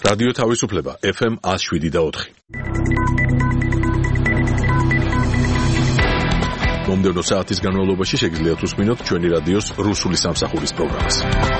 რადიო თავისუფლება FM 107.4. მომდევნო საათის განმავლობაში შეგიძლიათ უსმინოთ ჩვენი რადიოს რუსული სამსახურის პროგრამას.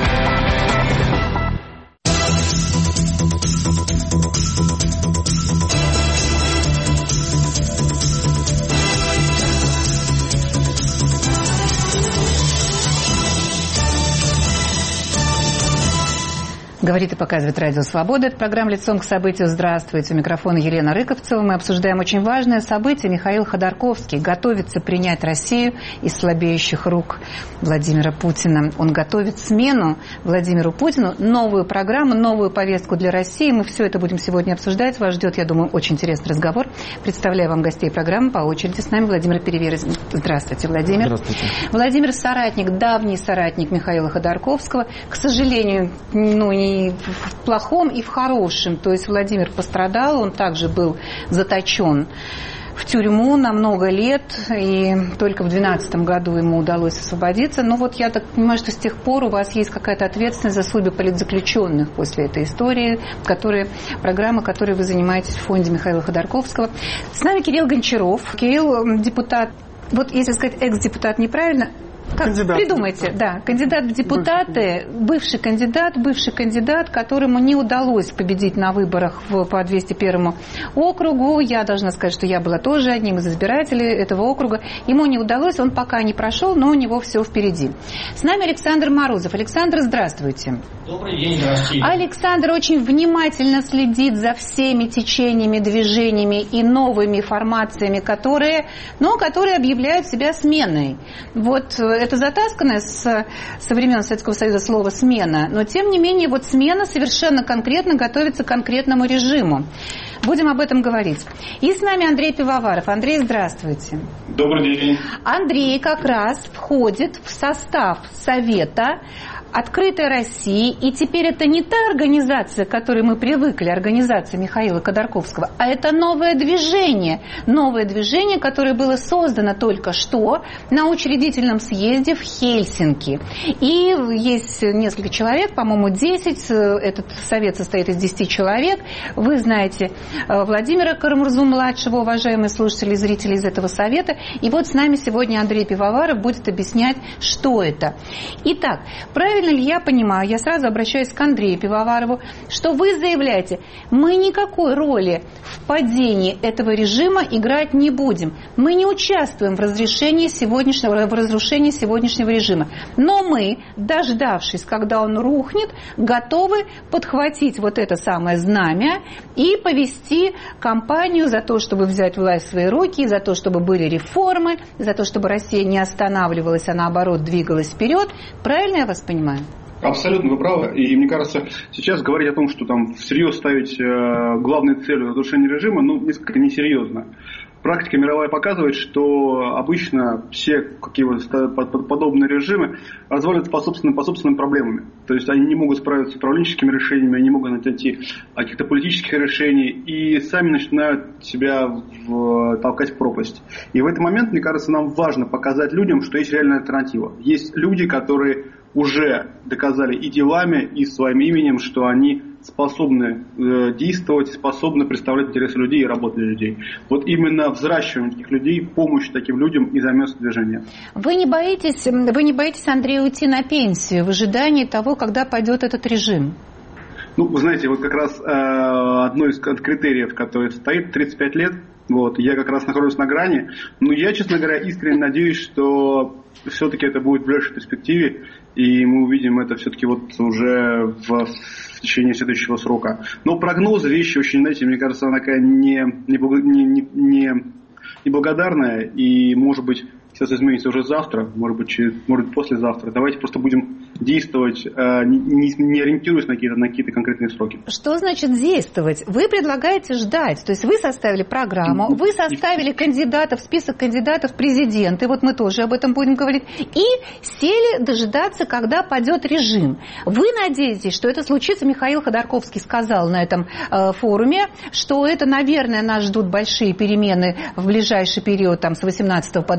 Говорит и показывает Радио Свобода. Это программа «Лицом к событию». Здравствуйте. У микрофона Елена Рыковцева. Мы обсуждаем очень важное событие. Михаил Ходорковский готовится принять Россию из слабеющих рук Владимира Путина. Он готовит смену Владимиру Путину, новую программу, новую повестку для России. Мы все это будем сегодня обсуждать. Вас ждет, я думаю, очень интересный разговор. Представляю вам гостей программы по очереди. С нами Владимир Переверзин. Здравствуйте, Владимир. Здравствуйте. Владимир соратник, давний соратник Михаила Ходорковского. К сожалению, не в плохом и в хорошем. То есть Владимир пострадал, он также был заточен в тюрьму на много лет, и только в 2012 году ему удалось освободиться. Но вот я так понимаю, что с тех пор у вас есть какая-то ответственность за судьбы политзаключенных после этой истории, программа, которой вы занимаетесь в фонде Михаила Ходорковского. С нами Кирилл Гончаров. Кирилл депутат, вот если сказать экс-депутат неправильно, как придумайте, да, кандидат в депутаты, бывший кандидат, которому не удалось победить на выборах по 201 округу. Я должна сказать, что я была тоже одним из избирателей этого округа. Ему не удалось, он пока не прошел, но у него все впереди. С нами Александр Морозов. Александр, здравствуйте. Добрый день, здравствуйте. Александр очень внимательно следит за всеми течениями, движениями и новыми формациями, которые объявляют себя сменой. Вот это затасканное со времен Советского Союза слово «смена», но тем не менее вот смена совершенно конкретно готовится к конкретному режиму. Будем об этом говорить. И с нами Андрей Пивоваров. Андрей, здравствуйте. Добрый день. Андрей как раз входит в состав Совета «Открытая Россия», и теперь это не та организация, к которой мы привыкли, организация Михаила Ходорковского, а это новое движение, которое было создано только что на учредительном съезде в Хельсинки. И есть несколько человек, по-моему, 10, этот совет состоит из 10 человек. Вы знаете Владимира Карамурзу-младшего, уважаемые слушатели и зрители из этого совета. И вот с нами сегодня Андрей Пивоваров будет объяснять, что это. Итак, правильно ли я понимаю, я сразу обращаюсь к Андрею Пивоварову, что вы заявляете, мы никакой роли в падении этого режима играть не будем. Мы не участвуем в разрушении сегодняшнего режима. Но мы, дождавшись, когда он рухнет, готовы подхватить вот это самое знамя и повести кампанию за то, чтобы взять власть в свои руки, за то, чтобы были реформы, за то, чтобы Россия не останавливалась, а наоборот двигалась вперед. Правильно я вас понимаю? Абсолютно вы правы. И мне кажется, сейчас говорить о том, что там всерьез ставить главной целью разрушение режима, несколько несерьезно. Практика мировая показывает, что обычно все подобные режимы разваливаются по собственным проблемам. То есть они не могут справиться с управленческими решениями, они не могут найти каких-то политических решений и сами начинают себя толкать в пропасть. И в этот момент, мне кажется, нам важно показать людям, что есть реальная альтернатива. Есть люди, которые уже доказали и делами, и своим именем, что они способны действовать, способны представлять интересы людей и работать для людей. Вот именно взращивание таких людей, помощь таким людям и займется движение. Вы не боитесь, Андрей, уйти на пенсию в ожидании того, когда пойдет этот режим? Вы знаете, вот как раз одно из критериев, который стоит, 35 лет, я как раз нахожусь на грани, но я, честно говоря, искренне надеюсь, что все-таки это будет в ближайшей перспективе, и мы увидим это все-таки уже в течение следующего срока. Но прогнозы, вещи очень, мне кажется, она такая неблагодарная, и, может быть, сейчас изменится уже завтра, может быть, послезавтра. Давайте просто будем действовать, не ориентируясь на какие-то конкретные сроки. Что значит действовать? Вы предлагаете ждать. То есть вы составили программу, вы составили список кандидатов в президенты, вот мы тоже об этом будем говорить, и сели дожидаться, когда падет режим. Вы надеетесь, что это случится? Михаил Ходорковский сказал на этом форуме, что это, наверное, нас ждут большие перемены в ближайший период, с 18 по 24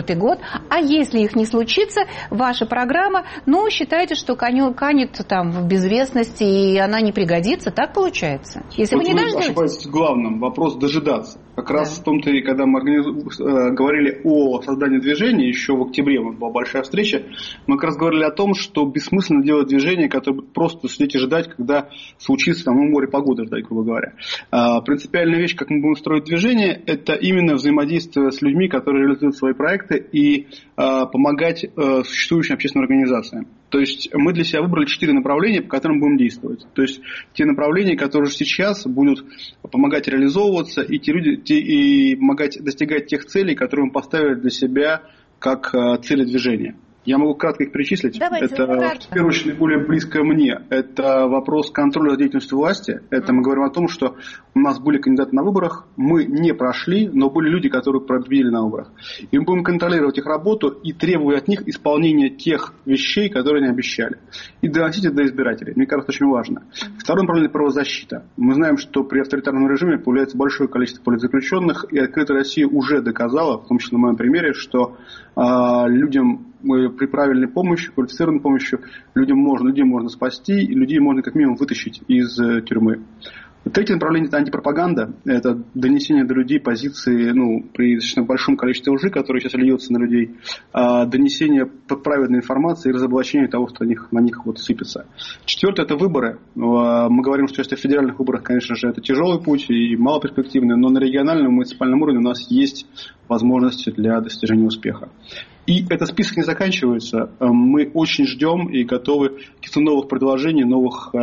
2024 год. А если их не случится, ваша программа, считайте, что канет там в безвестности, и она не пригодится. Так получается? Если вы не дождетесь. Ошибаетесь в главном. Вопрос дожидаться. Как раз в том-то и когда мы говорили о создании движения, еще в октябре была большая встреча, мы как раз говорили о том, что бессмысленно делать движение, которое просто сидеть и ждать, когда случится море погоды ждать, грубо говоря. Принципиальная вещь, как мы будем строить движение, это именно взаимодействие с людьми, которые реализуют свои проекты, и помогать существующим общественным организациям. То есть мы для себя выбрали 4 направления, по которым будем действовать. То есть те направления, которые сейчас будут помогать реализовываться, и и помогать достигать тех целей, которые мы поставили для себя как цели движения. Я могу кратко их перечислить. Давайте, это, в первую очередь, наиболее близко мне. Это вопрос контроля за деятельностью власти. Это мы говорим о том, что у нас были кандидаты на выборах, мы не прошли, но были люди, которые победили на выборах. И мы будем контролировать их работу и требовать от них исполнения тех вещей, которые они обещали. И доносить это до избирателей. Мне кажется, очень важно. Второе направление – правозащита. Мы знаем, что при авторитарном режиме появляется большое количество политзаключенных, и «Открытая Россия» уже доказала, в том числе на моем примере, что людям при правильной помощи, квалифицированной помощи людей можно спасти, и людей можно как минимум вытащить из тюрьмы. Третье направление – это антипропаганда. Это донесение до людей позиции, при достаточно большом количестве лжи, которое сейчас льется на людей, донесение правильной информации и разоблачение того, что на них сыпется. Четвертое – это выборы. Мы говорим, что если в федеральных выборах, конечно же, это тяжелый путь и малоперспективный, но на региональном, муниципальном уровне у нас есть возможности для достижения успеха. И этот список не заканчивается. Мы очень ждем и готовы к каких-то новых предложений, новых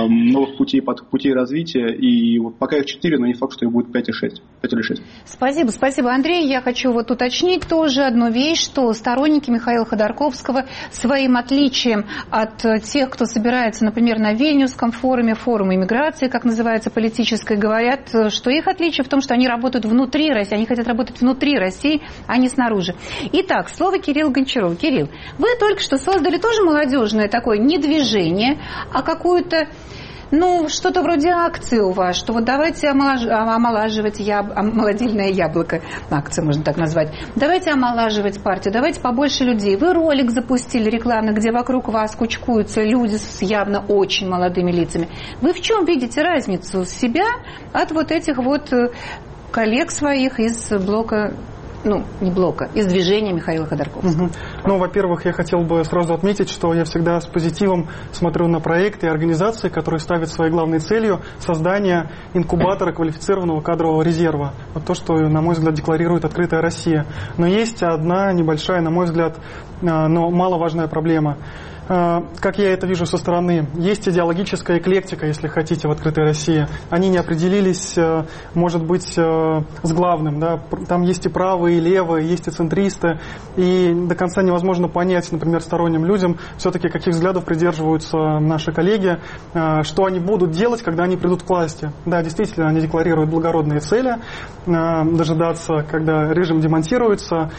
путей развития. И пока их 4, но не факт, что их будет 5 или 6. Спасибо, Андрей. Я хочу уточнить тоже одну вещь, что сторонники Михаила Ходорковского своим отличием от тех, кто собирается, например, на Вильнюсском форуме иммиграции, как называется, политической, говорят, что их отличие в том, что они работают внутри России, они хотят работать внутри России, а не снаружи. Итак, слово Кириллу Гончарову. Кирилл, вы только что создали тоже молодежное такое не движение, а какую-то, что-то вроде акции у вас, что давайте омолаживать молодильное яблоко, акцию можно так назвать, давайте омолаживать партию, давайте побольше людей. Вы ролик запустили рекламный, где вокруг вас кучкуются люди с явно очень молодыми лицами. Вы в чем видите разницу себя от этих коллег своих из блока, из движения Михаила Ходорковского? Во-первых, я хотел бы сразу отметить, что я всегда с позитивом смотрю на проекты и организации, которые ставят своей главной целью создание инкубатора квалифицированного кадрового резерва. То, что, на мой взгляд, декларирует «Открытая Россия». Но есть одна небольшая, на мой взгляд, но маловажная проблема. Как я это вижу со стороны, есть идеологическая эклектика, если хотите, в «Открытой России». Они не определились, может быть, с главным. Да? Там есть и правые, и левые, есть и центристы. И до конца невозможно понять, например, сторонним людям, все-таки каких взглядов придерживаются наши коллеги, что они будут делать, когда они придут к власти. Да, действительно, они декларируют благородные цели, дожидаться, когда режим демонтируется.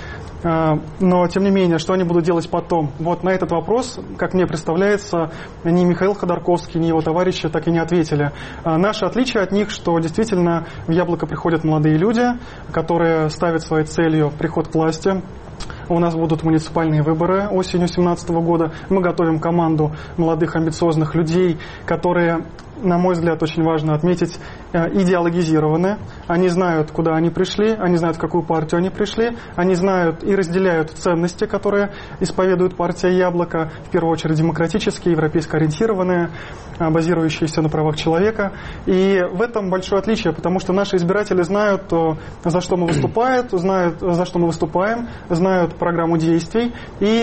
Но, тем не менее, что они будут делать потом? На этот вопрос, как мне представляется, ни Михаил Ходорковский, ни его товарищи так и не ответили. Наше отличие от них, что действительно в «Яблоко» приходят молодые люди, которые ставят своей целью приход к власти. У нас будут муниципальные выборы осенью 2017 года. Мы готовим команду молодых амбициозных людей, которые, на мой взгляд, очень важно отметить, идеологизированы. Они знают, куда они пришли, они знают, в какую партию они пришли, они знают и разделяют ценности, которые исповедует партия «Яблоко», в первую очередь демократические, европейско ориентированные, базирующиеся на правах человека. И в этом большое отличие, потому что наши избиратели знают, за что мы выступаем, знают, за что мы выступаем, знают программу действий. И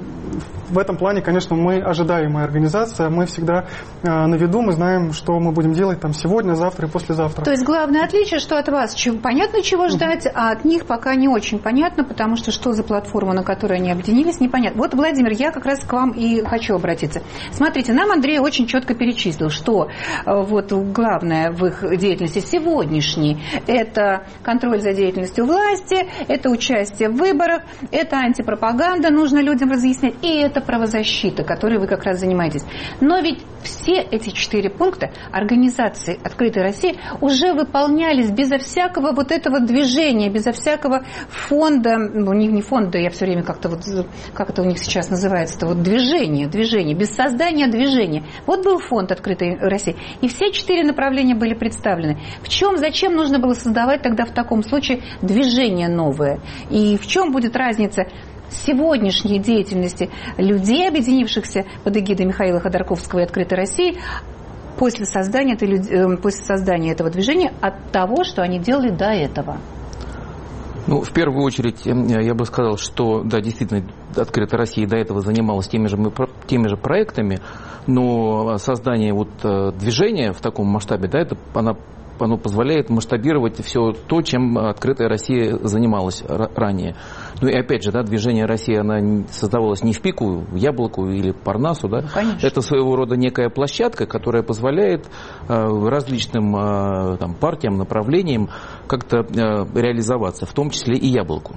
в этом плане, конечно, мы ожидаемая организация, мы всегда на виду, мы знаем, что мы будем делать сегодня, завтра и послезавтра. То есть главное отличие, что от вас понятно, чего ждать, а от них пока не очень понятно, потому что за платформа, на которой они объединились, непонятно. Владимир, я как раз к вам и хочу обратиться. Смотрите, нам Андрей очень четко перечислил, что главное в их деятельности сегодняшней – это контроль за деятельностью власти, это участие в выборах, это антипропаганда, нужно людям разъяснять, и это правозащита, которой вы как раз занимаетесь. Но ведь все эти 4 пункта организации «Открытой России» уже выполнялись безо всякого вот этого движения, безо всякого фонда, ну не фонда, я все время как-то вот, как это у них сейчас называется, вот движение, без создания движения. Вот был фонд «Открытой России», и все 4 направления были представлены. Зачем нужно было создавать тогда в таком случае движение новое? И в чем будет разница сегодняшней деятельности людей, объединившихся под эгидой Михаила Ходорковского и «Открытой России» после создания этого движения от того, что они делали до этого? Ну, в первую очередь, я бы сказал, что, да, действительно, «Открытая Россия» до этого занималась теми же проектами, но создание вот движения в таком масштабе, да, оно позволяет масштабировать все то, чем «Открытая Россия» занималась ранее. Ну и опять же, да, движение «Россия», она создавалась не в пику, в яблоку или парнасу, да? Конечно. Это своего рода некая площадка, которая позволяет различным там, партиям, направлениям как-то реализоваться, в том числе и яблоку.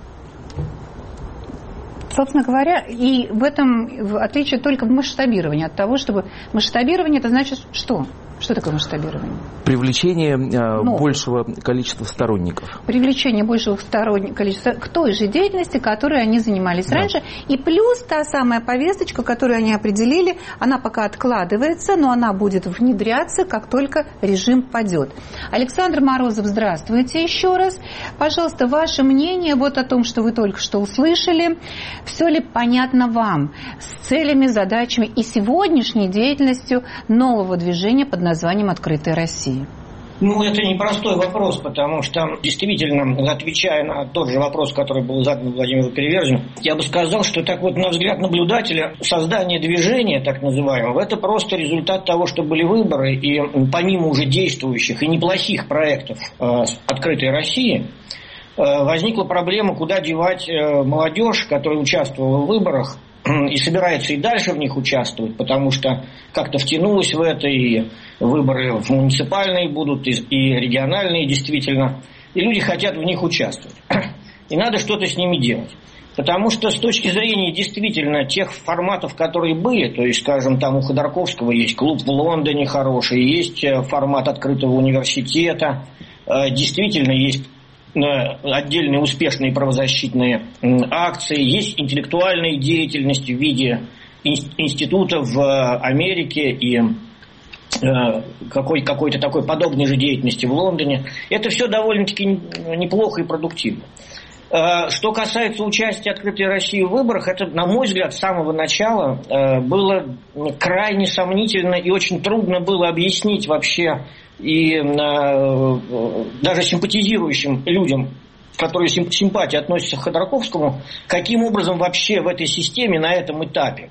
Собственно говоря, и в этом отличие только в масштабировании от того, чтобы... Масштабирование – это значит что? Что такое масштабирование? Привлечение большего количества сторонников. Привлечение большего количества к той же деятельности, которой они занимались раньше. И плюс та самая повесточка, которую они определили, она пока откладывается, но она будет внедряться, как только режим падет. Александр Морозов, здравствуйте еще раз. Пожалуйста, ваше мнение вот о том, что вы только что услышали. Все ли понятно вам с целями, задачами и сегодняшней деятельностью нового движения под названием «Открытая Россия»? Ну, это непростой вопрос, потому что, действительно, отвечая на тот же вопрос, который был задан Владимиру Переверзину, я бы сказал, что так вот, на взгляд наблюдателя, создание движения, так называемого, это просто результат того, что были выборы, и помимо уже действующих и неплохих проектов «Открытой России», возникла проблема, куда девать молодежь, которая участвовала в выборах, и собирается и дальше в них участвовать, потому что как-то втянулась в это, и выборы в муниципальные будут, и региональные действительно, и люди хотят в них участвовать. И надо что-то с ними делать. Потому что с точки зрения действительно тех форматов, которые были, то есть, скажем, там у Ходорковского есть клуб в Лондоне хороший, есть формат открытого университета, действительно есть отдельные успешные правозащитной акции, есть интеллектуальная деятельность в виде института в Америке и какой-то такой подобной же деятельности в Лондоне. Это все довольно-таки неплохо и продуктивно. Что касается участия «Открытой России» в выборах, это, на мой взгляд, с самого начала было крайне сомнительно и очень трудно было объяснить вообще и даже симпатизирующим людям, которые с симпатией относятся к Ходорковскому, каким образом вообще в этой системе на этом этапе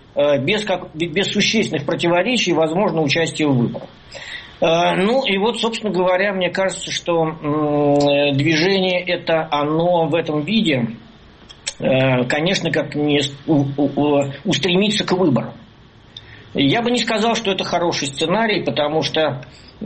без существенных противоречий возможно участие в выборах. Ну и вот, собственно говоря, мне кажется, что движение это, оно в этом виде, конечно, как не устремиться к выборам. Я бы не сказал, что это хороший сценарий, потому что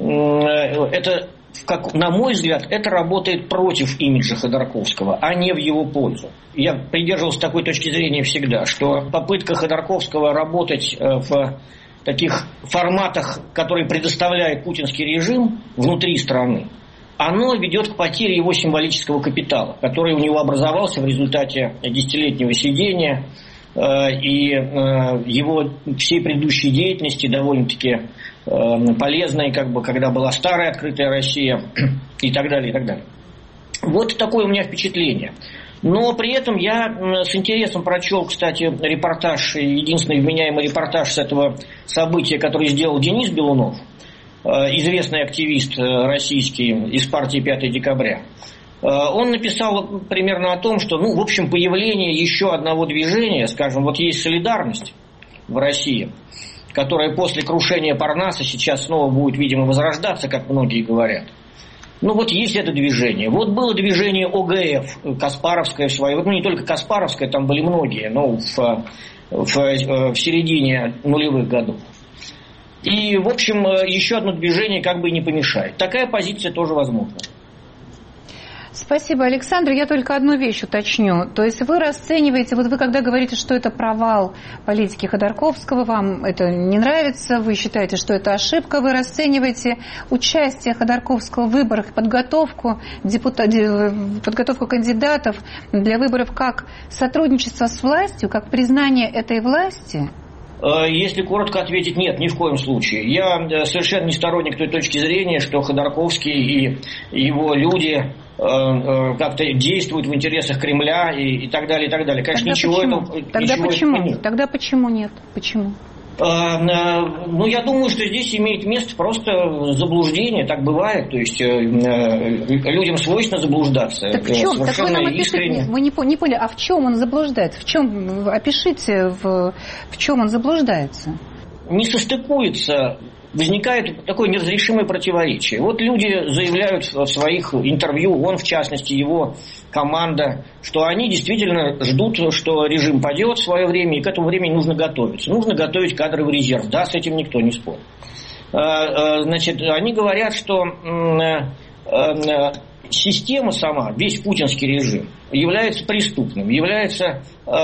это, на мой взгляд, это работает против имиджа Ходорковского, а не в его пользу. Я придерживался такой точки зрения всегда, что попытка Ходорковского работать в таких форматах, которые предоставляет путинский режим внутри страны, оно ведет к потере его символического капитала, который у него образовался в результате десятилетнего сидения и его всей предыдущей деятельности, довольно-таки полезной, когда была старая «Открытая Россия» и так далее, и так далее. Вот такое у меня впечатление. Но при этом я с интересом прочел, кстати, репортаж, единственный вменяемый репортаж с этого события, который сделал Денис Белунов, известный активист российский из партии «5 декабря». Он написал примерно о том, что, в общем, появление еще одного движения, скажем, вот есть «Солидарность» в России, которая после крушения Парнаса сейчас снова будет, видимо, возрождаться, как многие говорят. Вот есть это движение. Вот было движение ОГФ, Каспаровское в свое время, не только Каспаровское, там были многие, но в середине нулевых годов. И, в общем, еще одно движение как бы не помешает. Такая позиция тоже возможна. Спасибо, Александр. Я только одну вещь уточню. То есть вы расцениваете, вот вы когда говорите, что это провал политики Ходорковского, вам это не нравится, вы считаете, что это ошибка, вы расцениваете участие Ходорковского в выборах, подготовку кандидатов для выборов как сотрудничество с властью, как признание этой власти? Если коротко ответить, нет, ни в коем случае. Я совершенно не сторонник той точки зрения, что Ходорковский и его люди как-то действуют в интересах Кремля и так далее, и так далее. Конечно, Тогда почему нет? Почему? Я думаю, что здесь имеет место просто заблуждение, так бывает, то есть людям свойственно заблуждаться. Так в чем? Так вы нам опишите, мы не поняли, а в чем он заблуждается? В чем? Опишите, в чем он заблуждается? Не состыкуется, возникает такое неразрешимое противоречие. Вот люди заявляют в своих интервью, он в частности, его команда, что они действительно ждут, что режим падет в свое время, и к этому времени нужно готовиться. Нужно готовить кадровый резерв. Да, с этим никто не спорит. Значит, они говорят, что система сама, весь путинский режим, является преступным, является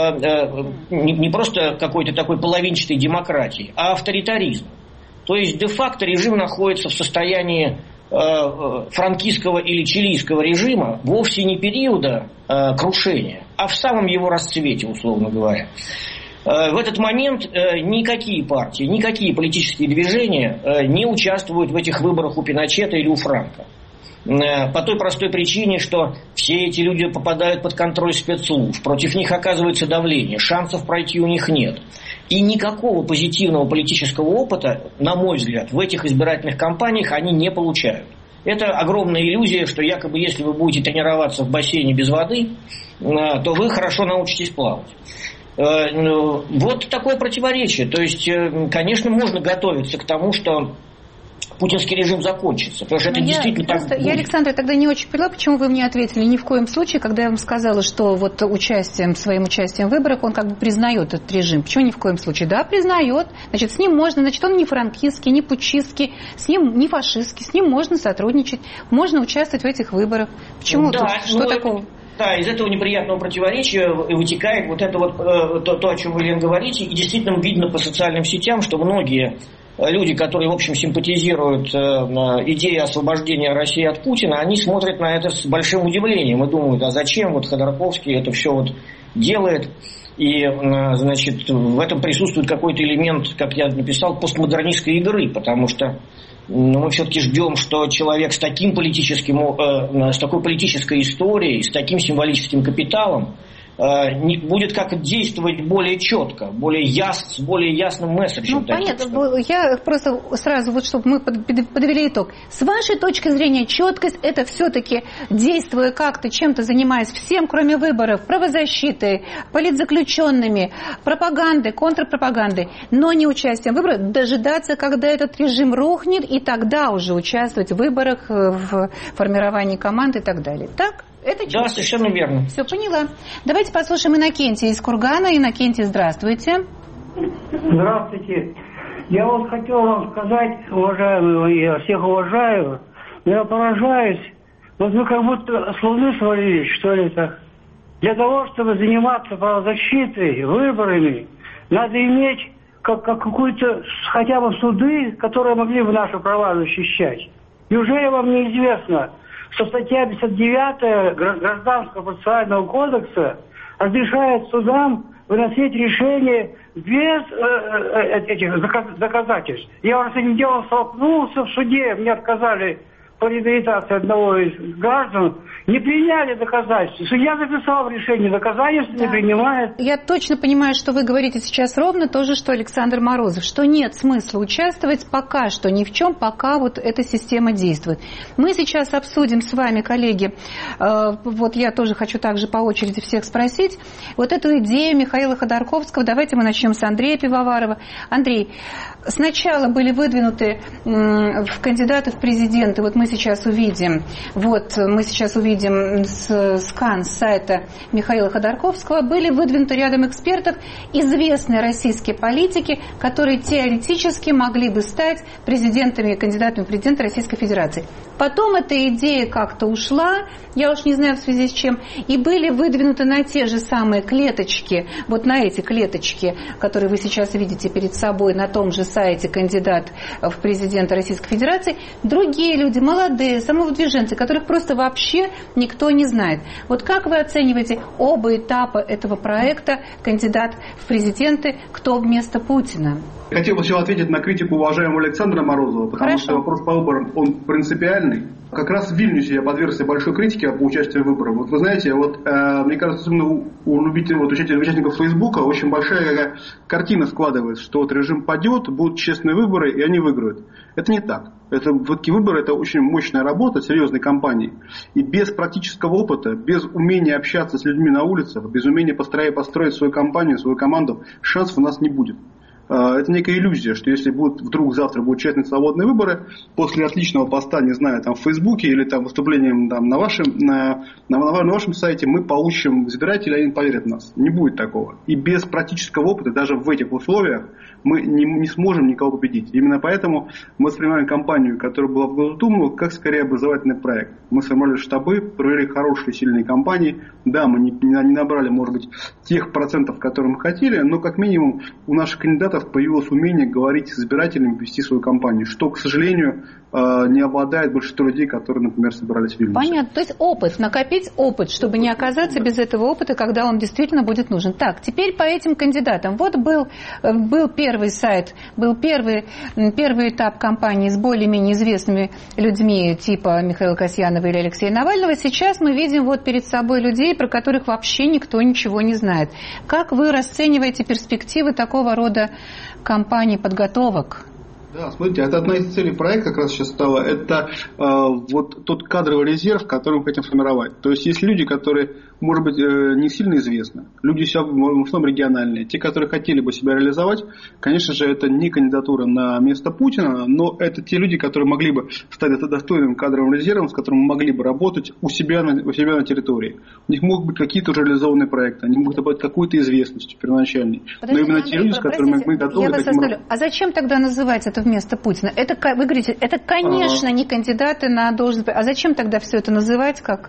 не просто какой-то такой половинчатой демократией, а авторитаризмом. То есть, де-факто режим находится в состоянии франкистского или чилийского режима вовсе не периода крушения, а в самом его расцвете, условно говоря. В этот момент никакие партии, никакие политические движения не участвуют в этих выборах у Пиночета или у Франко. По той простой причине, что все эти люди попадают под контроль спецслужб, против них оказывается давление, шансов пройти у них нет. И никакого позитивного политического опыта, на мой взгляд, в этих избирательных кампаниях они не получают. Это огромная иллюзия, что якобы если вы будете тренироваться в бассейне без воды, то вы хорошо научитесь плавать. Вот такое противоречие. То есть, конечно, можно готовиться к тому, что путинский режим закончится. Потому что это действительно так будет. Я, Александр, тогда не очень поняла, почему вы мне ответили ни в коем случае, когда я вам сказала, что вот своим участием в выборах он как бы признает этот режим. Почему ни в коем случае? Да, признает. Значит, с ним можно, значит, он не франкистский, не путчистский, с ним не фашистский, с ним можно сотрудничать, можно участвовать в этих выборах. Почему? Да, что такого? Да, из этого неприятного противоречия вытекает вот это вот то, о чем вы, Лен, говорите, и действительно видно по социальным сетям, что многие люди, которые, в общем, симпатизируют идее освобождения России от Путина, они смотрят на это с большим удивлением и думают, а зачем вот Ходорковский это все вот делает. И, значит, в этом присутствует какой-то элемент, как я написал, постмодернистской игры, потому что мы все-таки ждем, что человек с такой политической историей, с таким символическим капиталом будет как действовать более четко, с более ясным месседжем. Понятно. Я просто сразу, вот чтобы мы подвели итог. С вашей точки зрения, четкость – это все-таки, действуя как-то, чем-то занимаясь всем, кроме выборов, правозащитой, политзаключенными, пропагандой, контрпропагандой, но не участием в выборах, дожидаться, когда этот режим рухнет, и тогда уже участвовать в выборах, в формировании команд и так далее. Так? Это да, совершенно верно. Все, поняла. Давайте послушаем Иннокентия из Кургана. Иннокентий, здравствуйте. Здравствуйте. Я вот хотел вам сказать, уважаемые, я всех уважаю, но я поражаюсь. Вот вы как будто с Луны свалились, что ли, так. Для того, чтобы заниматься правозащитой, выборами, надо иметь какую-то хотя бы суды, которые могли бы наши права защищать. Неужели вам неизвестно, что статья 59 Гражданского процессуального кодекса разрешает судам выносить решения без этих доказательств? Я уже с этим делом столкнулся в суде, мне отказали по реабилитации одного из граждан, не приняли доказательства. Судья записал в решении, доказательства не принимает. Я точно понимаю, что вы говорите сейчас ровно то же, что Александр Морозов, что нет смысла участвовать пока что ни в чем, пока вот эта система действует. Мы сейчас обсудим с вами, коллеги, вот я тоже хочу также по очереди всех спросить, вот эту идею Михаила Ходорковского. Давайте мы начнем с Андрея Пивоварова. Андрей, сначала были выдвинуты в кандидаты в президенты, вот мы сейчас увидим, скан с сайта Михаила Ходорковского, были выдвинуты рядом экспертов известные российские политики, которые теоретически могли бы стать президентами, кандидатами в президенты Российской Федерации. Потом эта идея как-то ушла, я уж не знаю в связи с чем, и были выдвинуты на те же самые клеточки, вот на эти клеточки, которые вы сейчас видите перед собой на том же сайте кандидат в президенты Российской Федерации, другие люди, молодые, самовыдвиженцы, которых просто вообще никто не знает. Вот как вы оцениваете оба этапа этого проекта кандидат в президенты, кто вместо Путина? Хотел бы сначала ответить на критику уважаемого Александра Морозова, потому что вопрос по выборам, он принципиальный. Как раз в Вильнюсе я подвергся большой критике по участию в выборах. Вот вы знаете, мне кажется, особенно у участников Фейсбука очень большая картина складывается, что режим падет, будут честные выборы, и они выиграют. Это не так. Такие выборы – это очень мощная работа серьезной кампании. И без практического опыта, без умения общаться с людьми на улицах, без умения построить свою кампанию, свою команду, шансов у нас не будет. Это некая иллюзия, что если вдруг завтра будут честные свободные выборы, после отличного поста, не знаю, там в Фейсбуке или там выступлением там, на вашем сайте мы получим избирателей, они поверят в нас. Не будет такого. И без практического опыта, даже в этих условиях, мы не сможем никого победить. Именно поэтому мы воспринимаем кампанию, которая была в Госдуму, как скорее образовательный проект. Мы сформировали штабы, провели хорошие, сильные кампании. Да, мы не набрали, может быть, тех процентов, которые мы хотели, но как минимум у наших кандидатов появилось умение говорить с избирателями, вести свою кампанию, что, к сожалению, не обладает большинство людей, которые, например, собирались в Вильнюсе. Понятно. То есть накопить опыт, чтобы не оказаться без этого опыта, когда он действительно будет нужен. Так, теперь по этим кандидатам. Вот был первый сайт, был первый этап кампании с более-менее известными людьми типа Михаила Касьянова или Алексея Навального. Сейчас мы видим перед собой людей, про которых вообще никто ничего не знает. Как вы расцениваете перспективы такого рода кампаний, подготовок? Да, смотрите, это одна из целей проекта как раз сейчас стала, это тот кадровый резерв, который мы хотим сформировать. То есть есть люди, которые, может быть, не сильно известны, люди в основном региональные, те, которые хотели бы себя реализовать, конечно же, это не кандидатура на место Путина, но это те люди, которые могли бы стать достойным кадровым резервом, с которым мы могли бы работать у себя на территории. У них могут быть какие-то уже реализованные проекты, они могут обладать какой-то известностью первоначальной. Но именно те люди, с которыми мы готовы... А зачем тогда называть это вместо Путина? Вы говорите, это, конечно, не кандидаты на должность. А зачем тогда все это называть как...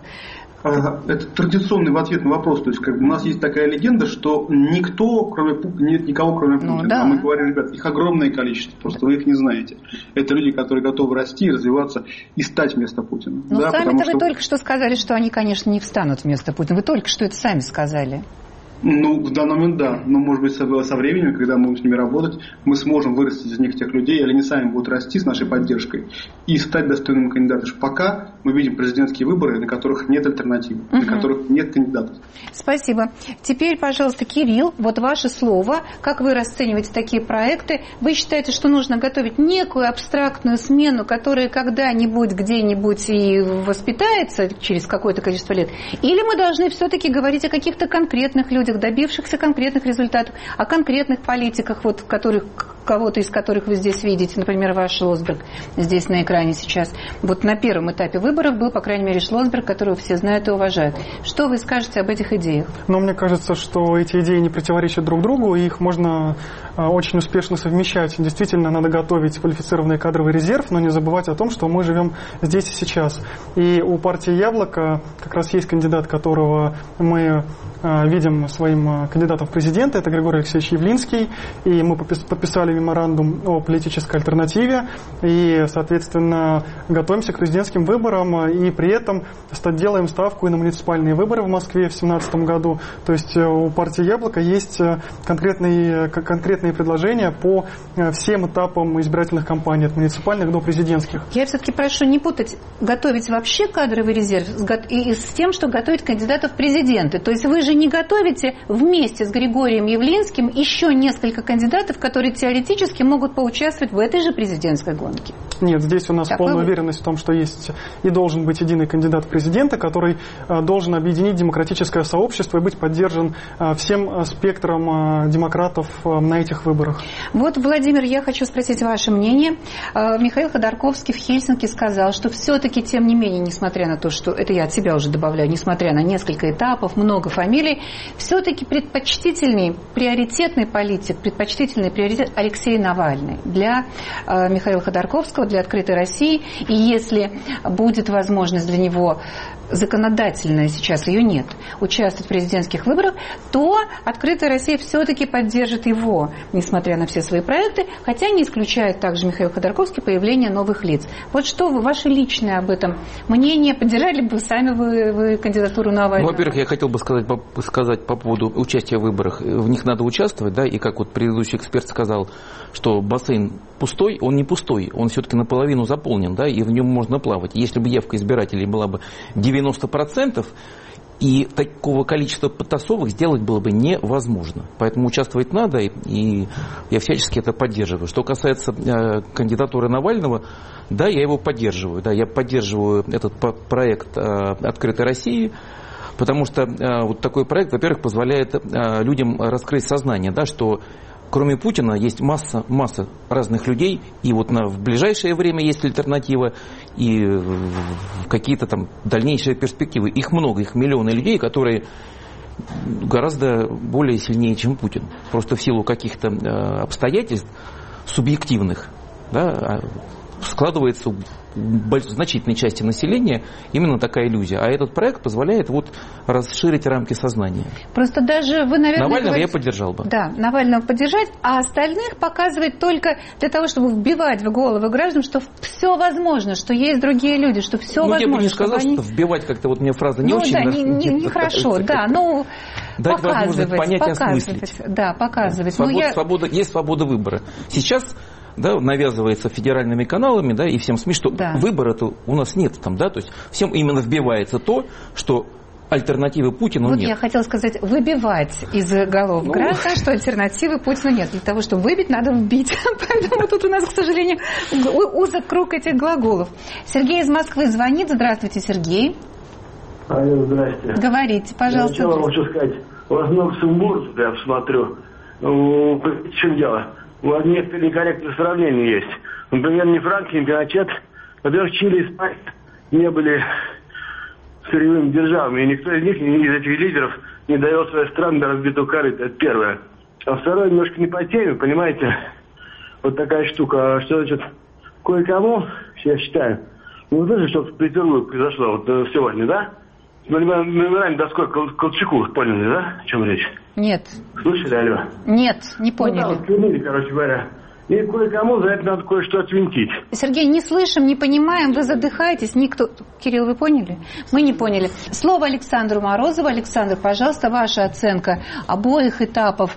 Это традиционный ответ на вопрос. То есть, у нас есть такая легенда, что никто, кроме Путина, нет никого, кроме Путина. Да. А мы говорим, ребят, их огромное количество, просто вы их не знаете. Это люди, которые готовы расти, развиваться и стать вместо Путина. Сами-то вы только что сказали, что они, конечно, не встанут вместо Путина. Вы только что это сами сказали. В данный момент да, но может быть со временем, когда мы будем с ними работать, мы сможем вырастить из них тех людей, или они сами будут расти с нашей поддержкой и стать достойным кандидатом. Пока мы видим президентские выборы, на которых нет альтернативы, на которых нет кандидатов. Спасибо. Теперь, пожалуйста, Кирилл, ваше слово. Как вы расцениваете такие проекты? Вы считаете, что нужно готовить некую абстрактную смену, которая когда-нибудь, где-нибудь и воспитается через какое-то количество лет? Или мы должны все-таки говорить о каких-то конкретных людях, добившихся конкретных результатов, о конкретных политиках, кого-то из которых вы здесь видите, например, ваш Шлосберг здесь на экране сейчас. На первом этапе выборов был, по крайней мере, Шлосберг, которого все знают и уважают. Что вы скажете об этих идеях? Мне кажется, что эти идеи не противоречат друг другу, и их можно очень успешно совмещать. Действительно, надо готовить квалифицированный кадровый резерв, но не забывать о том, что мы живем здесь и сейчас. И у партии «Яблоко» как раз есть кандидат, которого мы видим своим кандидатом в президенты, это Григорий Алексеевич Явлинский, и мы подписали меморандум о политической альтернативе, и, соответственно, готовимся к президентским выборам, и при этом делаем ставку и на муниципальные выборы в Москве в 2017 году. То есть у партии «Яблоко» есть конкретные предложения по всем этапам избирательных кампаний, от муниципальных до президентских. Я все-таки прошу не путать готовить вообще кадровый резерв и с тем, что готовить кандидатов в президенты. То есть вы же же не готовите вместе с Григорием Явлинским еще несколько кандидатов, которые теоретически могут поучаствовать в этой же президентской гонке? Нет, здесь у нас полная уверенность в том, что есть и должен быть единый кандидат в президенты, который должен объединить демократическое сообщество и быть поддержан всем спектром демократов на этих выборах. Вот, Владимир, я хочу спросить ваше мнение. Михаил Ходорковский в Хельсинки сказал, что все-таки, тем не менее, несмотря на то, что, это я от себя уже добавляю, несмотря на несколько этапов, много фамилий, все-таки предпочтительный, приоритетный политик, предпочтительный приоритет Алексей Навальный для Михаила Ходорковского, для «Открытой России». И если будет возможность для него законодательная, сейчас ее нет, участвовать в президентских выборах, то «Открытая Россия» все-таки поддержит его, несмотря на все свои проекты, хотя не исключает также Михаил Ходорковский появление новых лиц. Вот что ваше личное об этом мнение? Поддержали бы сами вы кандидатуру Навального? Во-первых, я хотел бы сказать по поводу участия в выборах. В них надо участвовать, да, и как вот предыдущий эксперт сказал, что бассейн пустой, он не пустой, он все-таки наполовину заполнен, да, и в нем можно плавать. Если бы явка избирателей была бы 90%, и такого количества потасовок сделать было бы невозможно. Поэтому участвовать надо, и я всячески это поддерживаю. Что касается кандидатуры Навального, да, я его поддерживаю. Да, я поддерживаю этот проект «Открытой России», потому что вот такой проект, во-первых, позволяет людям раскрыть сознание, да, что кроме Путина есть масса разных людей, и вот в ближайшее время есть альтернатива, и какие-то там дальнейшие перспективы. Их много, их миллионы людей, которые гораздо более сильнее, чем Путин. Просто в силу каких-то обстоятельств субъективных, да, складывается у значительной части населения именно такая иллюзия. А этот проект позволяет вот расширить рамки сознания. Просто даже вы, наверное, Навального я поддержал бы. Да, Навального поддержать, а остальных показывать только для того, чтобы вбивать в головы граждан, что все возможно, что есть другие люди, что все возможно. Я бы не сказал, что вбивать как-то вот мне фраза не очень. Да, нехорошо, да, ну дать возможность понять и осмыслить. Да, показывать. Есть свобода выбора. Сейчас, да, навязывается федеральными каналами, да, и всем СМИ, что выбора-то у нас нет там, да, то есть всем именно вбивается то, что альтернативы Путину вот нет. Я хотела сказать, выбивать из голов граждан, что альтернативы Путину нет. Для того, чтобы выбить, надо вбить. Поэтому тут у нас, к сожалению, узок круг этих глаголов. Сергей из Москвы звонит. Здравствуйте, Сергей. Алло, здрасте. Говорите, пожалуйста. Я хочу сказать, у вас много сумбурцев, я посмотрю. В чем дело? У вас некоторые некорректные сравнения есть. Например, ни Франко, ни Пиночет, во-первых, Чили и Испания не были сырьевыми державами, и никто из них, из этих лидеров, не довел своей страны до разбитого корыта. Это первое. А второе, немножко не по теме, понимаете? Вот такая штука. Что значит, кое-кому, я считаю, вы слышали, что в Петербурге произошло вот сегодня, да? Номерами доской Колчаку, поняли, да, о чем речь? Нет. Слышали, алло? Нет, не поняли. Ну, да, вот, короче говоря. И кое-кому за это надо кое-что отвинтить. Сергей, не слышим, не понимаем, вы задыхаетесь, никто... Кирилл, вы поняли? Мы не поняли. Слово Александру Морозову. Александр, пожалуйста, ваша оценка обоих этапов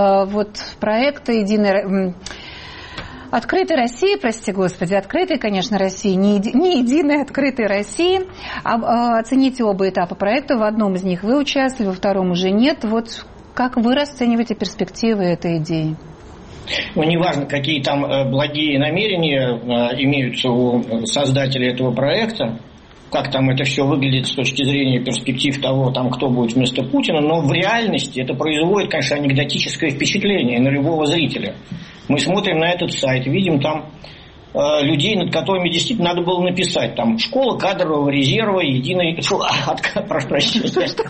проекта «Единая... Открытой России, прости господи, открытой, конечно, России, не единой открытой России. Оцените оба этапа проекта. В одном из них вы участвовали, во втором уже нет. Вот как вы расцениваете перспективы этой идеи? Ну, неважно, какие там благие намерения имеются у создателей этого проекта, как там это все выглядит с точки зрения перспектив того, там, кто будет вместо Путина, но в реальности это производит, конечно, анекдотическое впечатление на любого зрителя. Мы смотрим на этот сайт, видим там людей, над которыми действительно надо было написать. Там школа кадрового резерва, единый... Прошу прощения. Что ж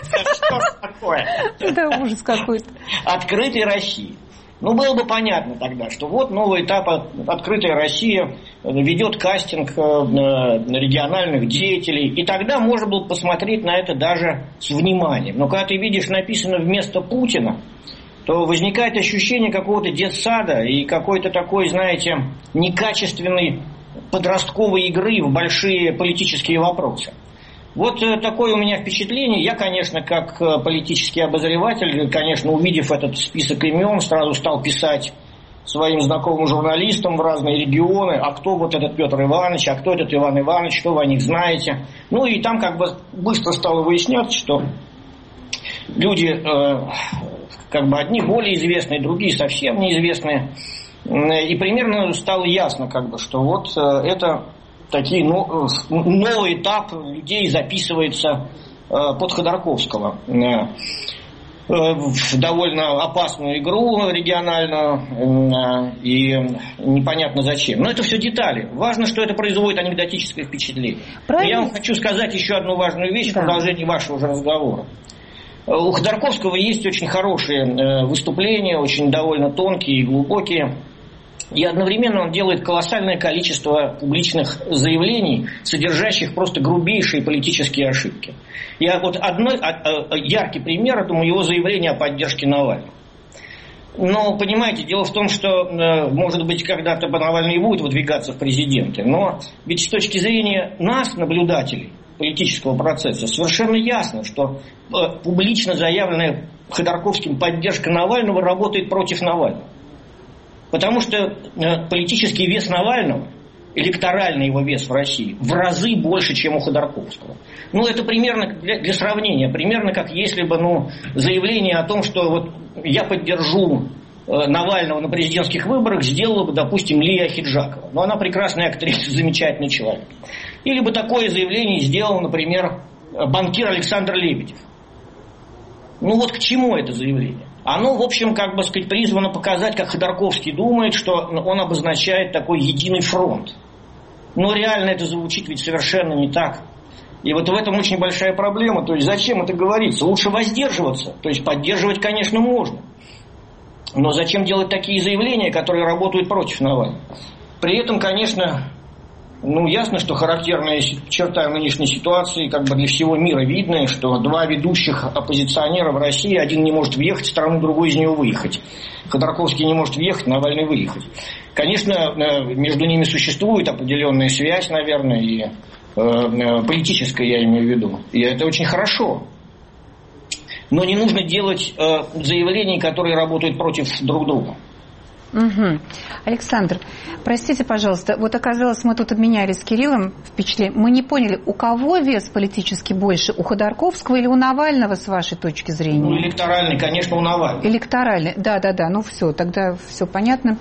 такое? Это ужас какой-то. Открытой России. Ну, было бы понятно тогда, что вот новый этап «Открытая Россия» ведет кастинг региональных деятелей, и тогда можно было посмотреть на это даже с вниманием. Но когда ты видишь написано «вместо Путина», то возникает ощущение какого-то детсада и какой-то такой, знаете, некачественной подростковой игры в большие политические вопросы. Вот такое у меня впечатление. Я, конечно, как политический обозреватель, конечно, увидев этот список имен, сразу стал писать своим знакомым журналистам в разные регионы, а кто вот этот Петр Иванович, а кто этот Иван Иванович, что вы о них знаете. Ну и там как бы быстро стало выясняться, что люди, как бы одни более известные, другие совсем неизвестные. И примерно стало ясно, как бы, что вот это такие новый этап людей записывается под Ходорковского в довольно опасную игру региональную и непонятно зачем. Но это все детали. Важно, что это производит анекдотическое впечатление. Я вам хочу сказать еще одну важную вещь в продолжении вашего же разговора. У Ходорковского есть очень хорошие выступления, очень довольно тонкие и глубокие. И одновременно он делает колоссальное количество публичных заявлений, содержащих просто грубейшие политические ошибки. Я вот яркий пример – это его заявление о поддержке Навального. Но, понимаете, дело в том, что, может быть, когда-то Навальный и будет выдвигаться в президенты, но ведь с точки зрения нас, наблюдателей политического процесса, совершенно ясно, что публично заявленная Ходорковским поддержка Навального работает против Навального. Потому что политический вес Навального, электоральный его вес в России, в разы больше, чем у Ходорковского. Ну, это примерно, для сравнения, примерно как если бы заявление о том, что вот я поддержу Навального на президентских выборах, сделала бы, допустим, Лия Ахеджакова. Но она прекрасная актриса, замечательный человек. Или бы такое заявление сделал, например, банкир Александр Лебедев. Ну вот к чему это заявление? Оно, в общем, как бы сказать, призвано показать, как Ходорковский думает, что он обозначает такой единый фронт. Но реально это звучит ведь совершенно не так. И вот в этом очень большая проблема. То есть зачем это говорится? Лучше воздерживаться. То есть поддерживать, конечно, можно. Но зачем делать такие заявления, которые работают против Навального? При этом, конечно, ясно, что характерная черта нынешней ситуации, как бы для всего мира видная, что два ведущих оппозиционера в России, один не может въехать в страну, другой из нее выехать. Ходорковский не может въехать, Навальный выехать. Конечно, между ними существует определенная связь, наверное, и политическая, я имею в виду. И это очень хорошо. Но не нужно делать заявлений, которые работают против друг друга. Угу. Александр, простите, пожалуйста, вот оказалось, мы тут обменялись с Кириллом впечатлением, мы не поняли, у кого вес политически больше, у Ходорковского или у Навального, с вашей точки зрения? Электоральный, конечно, у Навального. Электоральный, да, все, тогда все понятно.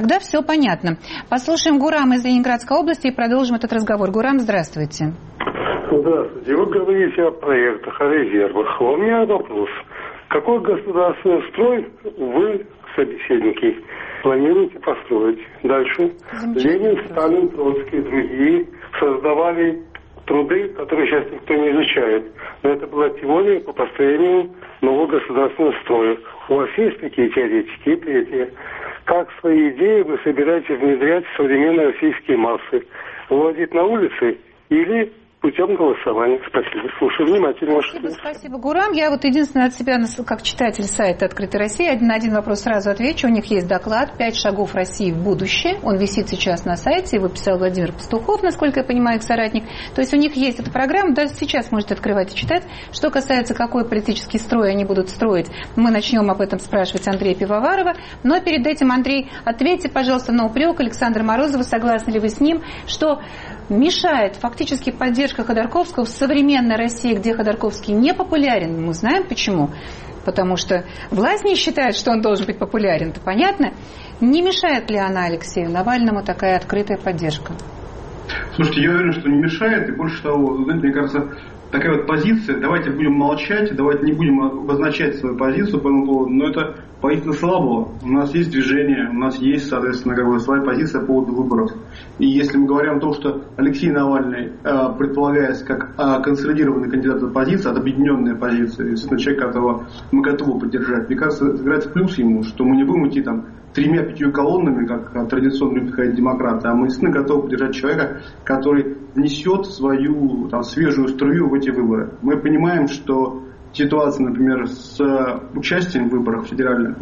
Послушаем Гурама из Ленинградской области и продолжим этот разговор. Гурам, здравствуйте. Здравствуйте. Вы говорите о проектах, о резервах. У меня вопрос. Какой государственный строй вы, собеседники, планируете построить? Дальше. Ленин, Сталин, Троцкий и другие создавали труды, которые сейчас никто не изучает. Но это была теория по построению нового государственного строя. У вас есть такие теоретики? И третье. Как свои идеи вы собираетесь внедрять в современные российские массы? Выводить на улицы или путем голосования? Спасибо. Слушаю внимательно. Спасибо, Гурам. Я вот единственное от себя, как читатель сайта «Открытой России», на один вопрос сразу отвечу. У них есть доклад «5 шагов России в будущее». Он висит сейчас на сайте. Его писал Владимир Пастухов, насколько я понимаю, их соратник. То есть у них есть эта программа. Даже сейчас можете открывать и читать. Что касается, какой политический строй они будут строить, мы начнем об этом спрашивать Андрея Пивоварова. Но перед этим, Андрей, ответьте, пожалуйста, на упрек Александра Морозова. Согласны ли вы с ним, что мешает фактически поддержка Ходорковского в современной России, где Ходорковский не популярен? Мы знаем почему. Потому что власть не считает, что он должен быть популярен. Это понятно? Не мешает ли она Алексею Навальному такая открытая поддержка? Слушайте, я уверен, что не мешает. И больше того, мне кажется, такая вот позиция, давайте будем молчать, давайте не будем обозначать свою позицию по этому поводу, но это позиция слабого. У нас есть движение, у нас есть, соответственно, своя позиция по поводу выборов. И если мы говорим о том, что Алексей Навальный предполагается как консолидированный кандидат в оппозицию, от объединенной оппозиции, естественно, человек, которого мы готовы поддержать, мне кажется, это играет в плюс ему, что мы не будем идти 3-5 колоннами, как традиционно любят ходить демократы, а мы действительно готовы поддержать человека, который внесет свою свежую струю в эти выборы. Мы понимаем, что ситуация, например, с участием в выборах федеральных,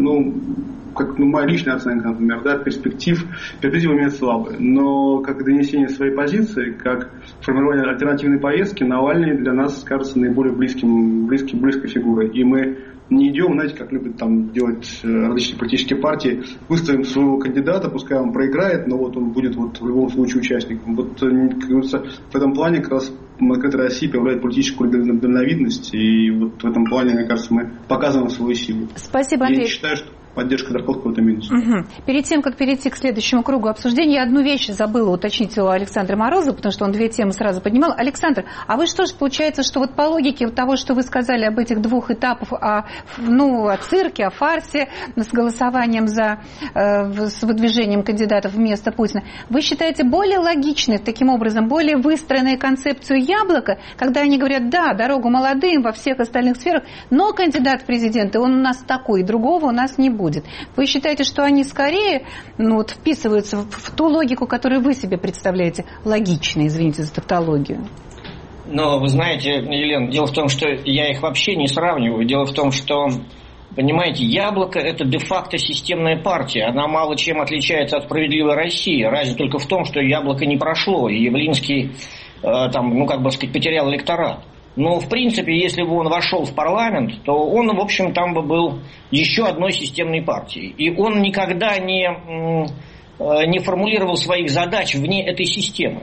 моя личная оценка, например, перспективы имеют слабые. Но как донесение своей позиции, как формирование альтернативной повестки, Навальный для нас кажется наиболее близкой фигурой. И мы не идем, знаете, как любят делать различные политические партии, выставим своего кандидата, пускай он проиграет, но он будет в любом случае участником. Как говорится, в этом плане как раз «Открытая Россия» проявляет политическую дальновидность, и вот в этом плане, мне кажется, мы показываем свою силу. Спасибо, Андрей. Я считаю, что поддержка Ходорковского – это минус. Перед тем, как перейти к следующему кругу обсуждения, я одну вещь забыла уточнить у Александра Морозова, потому что он две темы сразу поднимал. Александр, а вы что же, получается, что вот по логике того, что вы сказали об этих двух этапах, о цирке, о фарсе с голосованием с выдвижением кандидатов вместо Путина, вы считаете более логичной, таким образом, более выстроенной концепцию «Яблоко», когда они говорят, да, дорогу молодым во всех остальных сферах, но кандидат в президенты, он у нас такой, другого у нас не будет. Вы считаете, что они скорее вписываются в ту логику, которую вы себе представляете, логичной, извините за тавтологию? Но вы знаете, Елена, дело в том, что я их вообще не сравниваю. Дело в том, что, понимаете, «Яблоко» – это де-факто системная партия. Она мало чем отличается от «Справедливой России». Разница только в том, что «Яблоко» не прошло, и Явлинский потерял электорат. Но, в принципе, если бы он вошел в парламент, то он, в общем, там бы был еще одной системной партией. И он никогда не формулировал своих задач вне этой системы.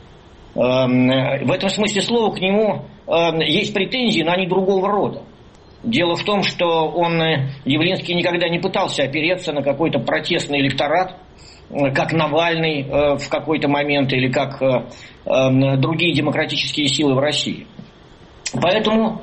В этом смысле слова к нему есть претензии, но они другого рода. Дело в том, что Явлинский никогда не пытался опереться на какой-то протестный электорат, как Навальный в какой-то момент или как другие демократические силы в России. Поэтому,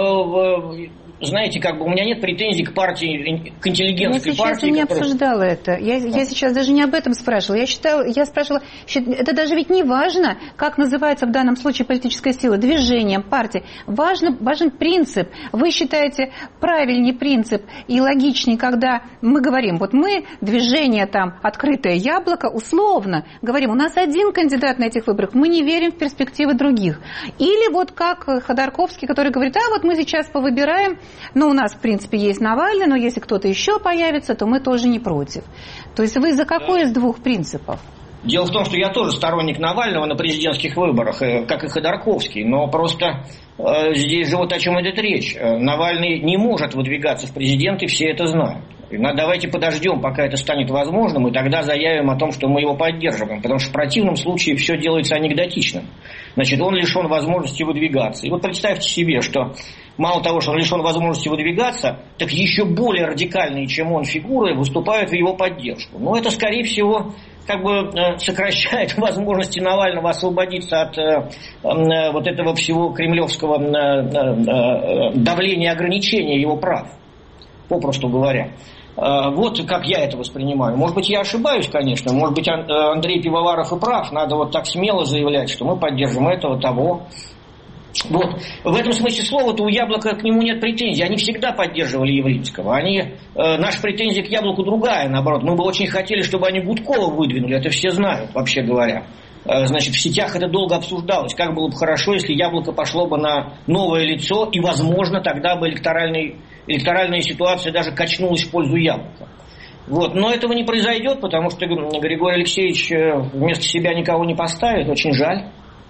знаете, у меня нет претензий к партии, к интеллигентской партии. Я сейчас не обсуждала это. Я сейчас даже не об этом спрашивала. Я спрашивала, это даже ведь не важно, как называется в данном случае политическая сила, движение, партия. Важен принцип. Вы считаете правильнее принцип и логичнее, когда мы говорим, вот мы, движение «Открытое Яблоко», условно говорим, у нас один кандидат на этих выборах, мы не верим в перспективы других. Или вот как Ходорковский, который говорит, вот мы сейчас повыбираем, у нас, в принципе, есть Навальный, но если кто-то еще появится, то мы тоже не против. То есть вы за какой из двух принципов? Дело в том, что я тоже сторонник Навального на президентских выборах, как и Ходорковский, но просто здесь же о чем идет речь. Навальный не может выдвигаться в президенты, все это знают. Давайте подождем, пока это станет возможным, и тогда заявим о том, что мы его поддерживаем, потому что в противном случае все делается анекдотичным. Значит, он лишен возможности выдвигаться. И вот представьте себе, что мало того, что он лишен возможности выдвигаться, так еще более радикальные, чем он, фигуры выступают в его поддержку. Но это, скорее всего, сокращает возможности Навального освободиться от этого всего кремлевского давления и ограничения его прав, попросту говоря. Вот как я это воспринимаю. Может быть, я ошибаюсь, конечно. Может быть, Андрей Пивоваров и прав. Надо так смело заявлять, что мы поддержим этого, того. Вот. В этом смысле слова-то у «Яблока» к нему нет претензий. Они всегда поддерживали Явлинского. Наша претензия к «Яблоку» другая, наоборот. Мы бы очень хотели, чтобы они Гудкова выдвинули. Это все знают, вообще говоря. Значит, в сетях это долго обсуждалось. Как было бы хорошо, если «Яблоко» пошло бы на новое лицо, и, возможно, тогда бы электоральная ситуация даже качнулась в пользу «Яблока». Вот. Но этого не произойдет, потому что Григорий Алексеевич вместо себя никого не поставит. Очень жаль.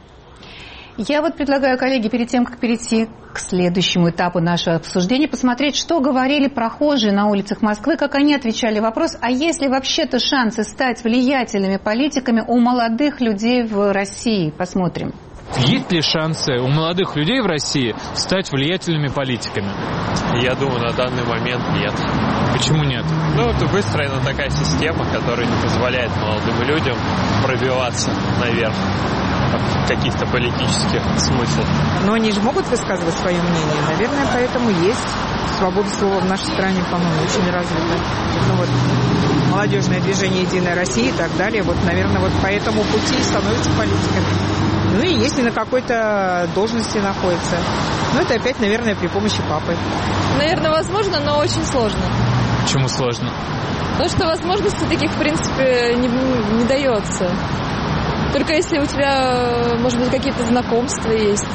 Я предлагаю, коллеги, перед тем, как перейти к следующему этапу нашего обсуждения, посмотреть, что говорили прохожие на улицах Москвы, как они отвечали на вопрос, а есть ли вообще-то шансы стать влиятельными политиками у молодых людей в России? Посмотрим. Есть ли шансы у молодых людей в России стать влиятельными политиками? Я думаю, на данный момент нет. Почему нет? Это выстроена такая система, которая не позволяет молодым людям пробиваться наверх каких-то политических смыслов. Но они же могут высказывать свое мнение. Наверное, поэтому есть свобода слова в нашей стране, по-моему, очень развита. Молодежное движение «Единая Россия» и так далее. Наверное, по этому пути становятся политиками. И если на какой-то должности находится. Это опять, наверное, при помощи папы. Наверное, возможно, но очень сложно. Почему сложно? Потому что возможности таких, в принципе, не дается. Только если у тебя, может быть, какие-то знакомства есть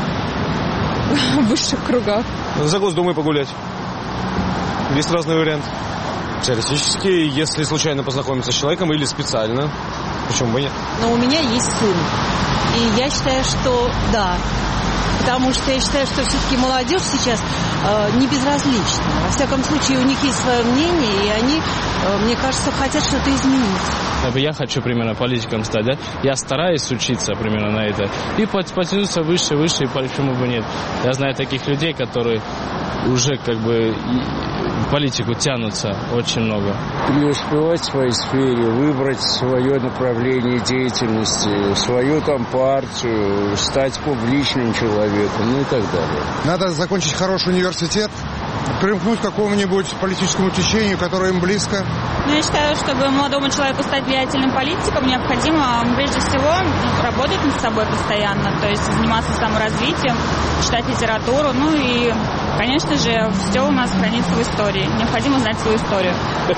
в высших кругах. За Госдумой погулять. Есть разные варианты. Теоретически, если случайно познакомиться с человеком или специально, почему бы нет? Но у меня есть сын. И я считаю, что да, потому что я считаю, что все-таки молодежь сейчас не безразлична. Во всяком случае, у них есть свое мнение, и они, мне кажется, хотят что-то изменить. Я хочу примерно политиком стать, да? Я стараюсь учиться примерно на это. И потянуться выше, и почему бы нет. Я знаю таких людей, которые уже как бы в политику тянутся очень много. Преуспевать в своей сфере, выбрать свое направление деятельности, свою там партию, стать публичным человеком, ну и так далее. Надо закончить хороший университет, примкнуть к какому-нибудь политическому течению, которое им близко. Я считаю, чтобы молодому человеку стать влиятельным политиком, необходимо, прежде всего, работать над собой постоянно, то есть заниматься саморазвитием, читать литературу, ну и, конечно же, все у нас хранится в истории. Необходимо знать свою историю.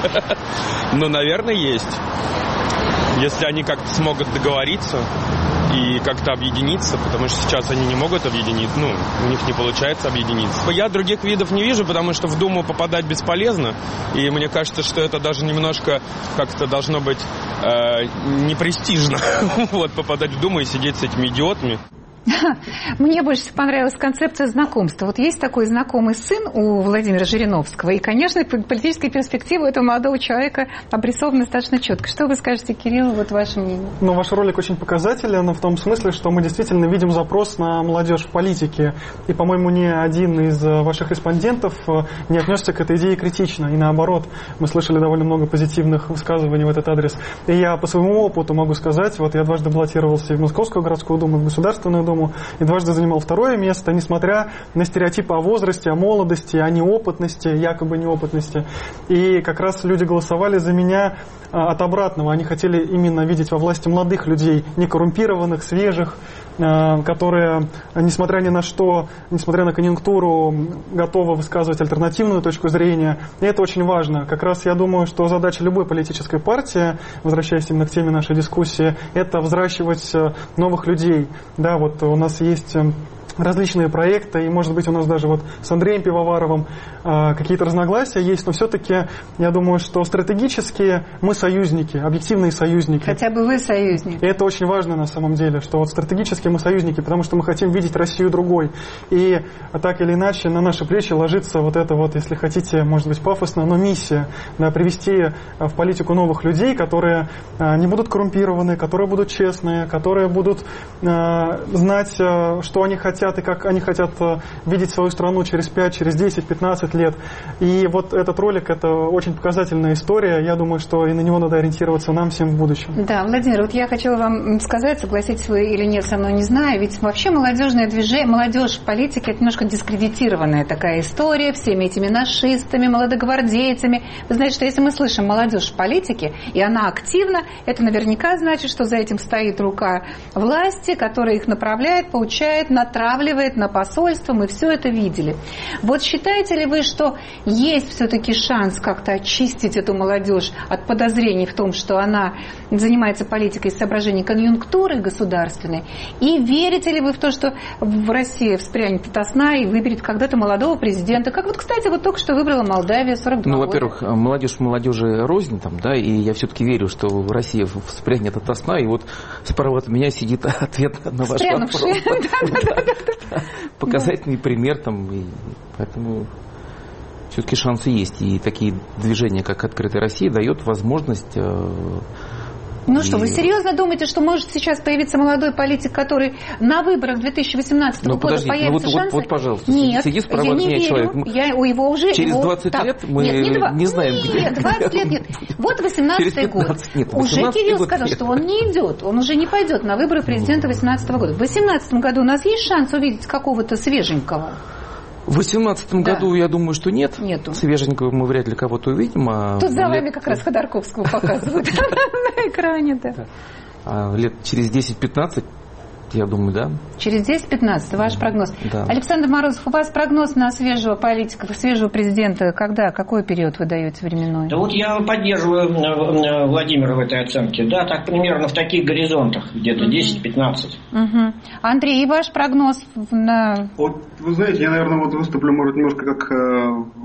Ну, наверное, есть. Если они как-то смогут договориться и как-то объединиться, потому что сейчас они не могут объединиться, ну, у них не получается объединиться. Я других видов не вижу, потому что в Думу попадать бесполезно, и мне кажется, что это даже немножко как-то должно быть непрестижно, вот, попадать в Думу и сидеть с этими идиотами. Мне больше всего понравилась концепция знакомства. Вот есть такой знакомый сын у Владимира Жириновского, и, конечно, политическая перспектива этого молодого человека обрисована достаточно четко. Что вы скажете, Кирилл, вот ваше мнение? Ну, ваш ролик очень показателен в том смысле, что мы действительно видим запрос на молодежь в политике. И, по-моему, ни один из ваших респондентов не отнесся к этой идее критично. И наоборот, мы слышали довольно много позитивных высказываний в этот адрес. И я по своему опыту могу сказать, вот я дважды баллотировался и в Московскую городскую думу, и в Государственную думу, и дважды занимал второе место, несмотря на стереотипы о возрасте, о молодости, о неопытности, якобы неопытности. И как раз люди голосовали за меня от обратного. Они хотели именно видеть во власти молодых людей, некоррумпированных, свежих, которые, несмотря ни на что, несмотря на конъюнктуру, готовы высказывать альтернативную точку зрения. И это очень важно. Как раз я думаю, что задача любой политической партии, возвращаясь именно к теме нашей дискуссии, это взращивать новых людей. Да, вот у нас есть различные проекты, и, может быть, у нас даже вот с Андреем Пивоваровым какие-то разногласия есть, но все-таки я думаю, что стратегически мы союзники, объективные союзники. Хотя бы вы союзники. И это очень важно на самом деле, что вот стратегически мы союзники, потому что мы хотим видеть Россию другой. И так или иначе на наши плечи ложится вот это вот, если хотите, может быть, пафосно, но миссия, да, привести в политику новых людей, которые не будут коррумпированы, которые будут честные, которые будут знать, что они хотят, и как они хотят видеть свою страну через 5, через 10, 15 лет. И вот этот ролик, это очень показательная история. Я думаю, что и на него надо ориентироваться нам всем в будущем. Да, Владимир, вот я хотела вам сказать, согласитесь вы или нет со мной, не знаю, ведь вообще молодежное движение, молодежь в политике, это немножко дискредитированная такая история, всеми этими нашистами, молодогвардейцами. Вы знаете, что если мы слышим молодежь в политике, и она активна, это наверняка значит, что за этим стоит рука власти, которая их направляет, получает, натравливает на посольство, мы все это видели. Вот считаете ли вы, что есть все-таки шанс как-то очистить эту молодежь от подозрений в том, что она занимается политикой из соображений конъюнктуры государственной? И верите ли вы в то, что в России вспрянет ото сна и выберет когда-то молодого президента? Как вот, кстати, вот только что выбрала Молдавия 42 года. Во-первых, молодежи рознь там, да, и я все-таки верю, что Россия вспрянет ото сна, и вот справа от меня сидит ответ на ваш вопрос. Показательный пример там, и поэтому все-таки шансы есть. И такие движения, как «Открытая Россия», дает возможность... Ну что, вы серьезно думаете, что может сейчас появиться молодой политик, который на выборах 2018 года появится шансы? Вот, пожалуйста, нет, сидит справа от меня человек. Его уже, через 20 лет мы не знаем, где. Нет, 20 лет нет. Вот 18-й год. Уже Кирилл сказал, что он не идет, он уже не пойдет на выборы президента 2018 года. В 2018 году у нас есть шанс увидеть какого-то свеженького? В 2018 году, я думаю, что нет. Нету. Свеженького мы вряд ли кого-то увидим. Тут за вами как раз Ходорковского показывают на экране. Лет через 10-15, я думаю, да. Через 10-15, ваш прогноз. Да. Александр Морозов, у вас прогноз на свежего политика, свежего президента, когда, какой период вы даете временной? Да вот я поддерживаю Владимира в этой оценке. Да, так примерно в таких горизонтах, где-то 10-15. Андрей, и ваш прогноз на... Вот, вы знаете, я, наверное, вот выступлю, может, немножко как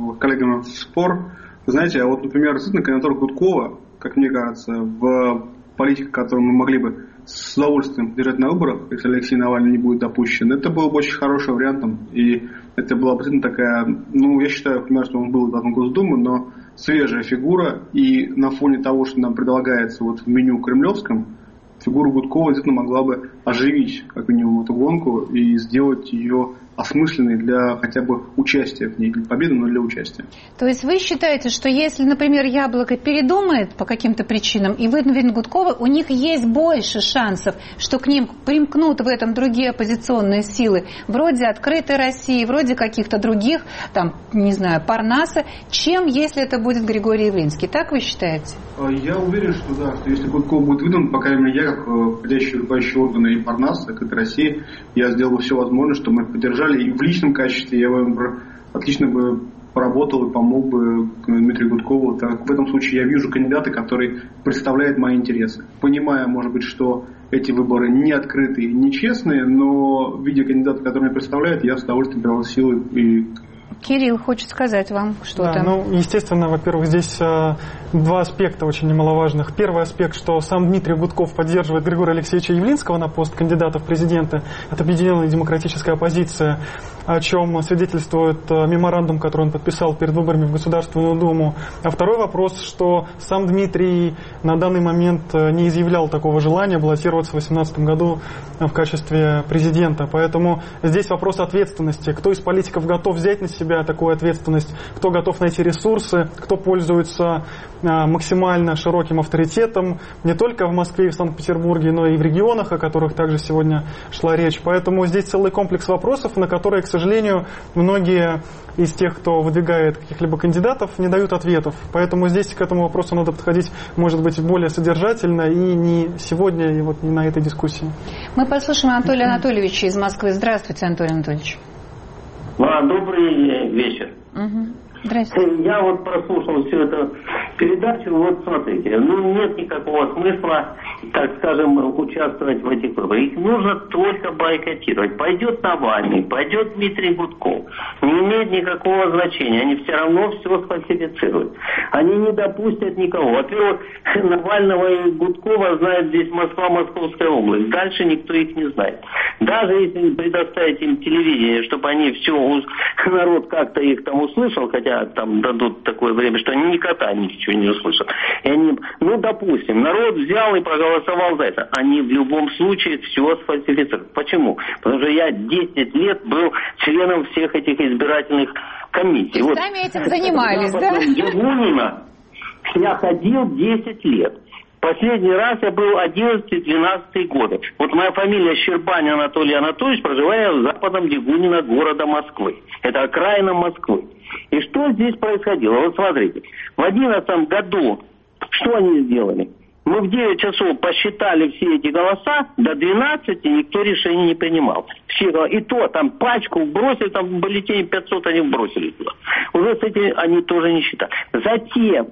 коллегам в спор. Вы знаете, а вот, например, действительно, кандидатура Гудкова, как мне кажется, в политика, которую мы могли бы с удовольствием поддержать на выборах, если Алексей Навальный не будет допущен, это было бы очень хорошим вариантом. И это была бы такая, я считаю, понимаю, что он был в Госдумы, но свежая фигура. И на фоне того, что нам предлагается в меню кремлевском, фигура Гудкова действительно могла бы оживить, как минимум, эту гонку и сделать ее осмысленной для хотя бы участия в ней, для победы, но для участия. То есть вы считаете, что если, например, Яблоко передумает по каким-то причинам и выдвинет Гудкова, у них есть больше шансов, что к ним примкнут в этом другие оппозиционные силы, вроде «Открытой России», вроде каких-то других, Парнаса, чем если это будет Григорий Явлинский. Так вы считаете? Я уверен, что да, что если Гудков будет выдвинут, по крайней мере, я, как входящий руководящий органы и Парнаса, «Открытой России», я сделал все возможное, чтобы мы поддержали. И в личном качестве я бы отлично бы поработал и помог бы Дмитрию Гудкову. Так, в этом случае я вижу кандидата, который представляет мои интересы. Понимая, может быть, что эти выборы не открытые, не честные, но видя кандидата, который меня представляет, я с удовольствием прилагал силы и... Кирилл хочет сказать вам что-то. Естественно, во-первых, здесь два аспекта очень немаловажных. Первый аспект, что сам Дмитрий Гудков поддерживает Григория Алексеевича Явлинского на пост кандидата в президенты. Это объединенная демократическая оппозиция, о чем свидетельствует меморандум, который он подписал перед выборами в Государственную Думу. А второй вопрос, что сам Дмитрий на данный момент не изъявлял такого желания баллотироваться в 2018 году в качестве президента. Поэтому здесь вопрос ответственности. Кто из политиков готов взять на себя такую ответственность, кто готов найти ресурсы, кто пользуется максимально широким авторитетом не только в Москве и в Санкт-Петербурге, но и в регионах, о которых также сегодня шла речь. Поэтому здесь целый комплекс вопросов, на которые, к сожалению, многие из тех, кто выдвигает каких-либо кандидатов, не дают ответов. Поэтому здесь к этому вопросу надо подходить, может быть, более содержательно и не сегодня, и не на этой дискуссии. Мы послушаем Анатолия Анатольевича из Москвы. Здравствуйте, Анатолий Анатольевич. Добрый вечер. Здравствуйте. Я прослушал всю эту передачу. Смотрите, нет никакого смысла, так скажем, участвовать в этих выборах. Их нужно только бойкотировать. Пойдет Навальный, пойдет Дмитрий Гудков. Не имеет никакого значения. Они все равно все сфальсифицируют. Они не допустят никого. Во-первых, Навального и Гудкова знает здесь Москва, Московская область. Дальше никто их не знает. Даже если предоставить им телевидение, чтобы они народ как-то их там услышал, хотя там дадут такое время, что они никогда ничего не услышат. И они, допустим, народ взял и проголосовал за это. Они в любом случае все сфальсифицируют. Почему? Потому что я 10 лет был членом всех этих избирательных комиссий. Сами этим занимались, да? Дегунина я ходил 10 лет. Последний раз я был 11-12 годы. Моя фамилия Щербань Анатолий Анатольевич, проживаю в западном Дегунина города Москвы. Это окраина Москвы. И что здесь происходило? Смотрите, в 2011 году что они сделали? Мы в 9 часов посчитали все эти голоса, до 12 никто решений не принимал. И то там пачку бросили, там в бюллетене 500 они бросили туда. Уже с этим они тоже не считали. Затем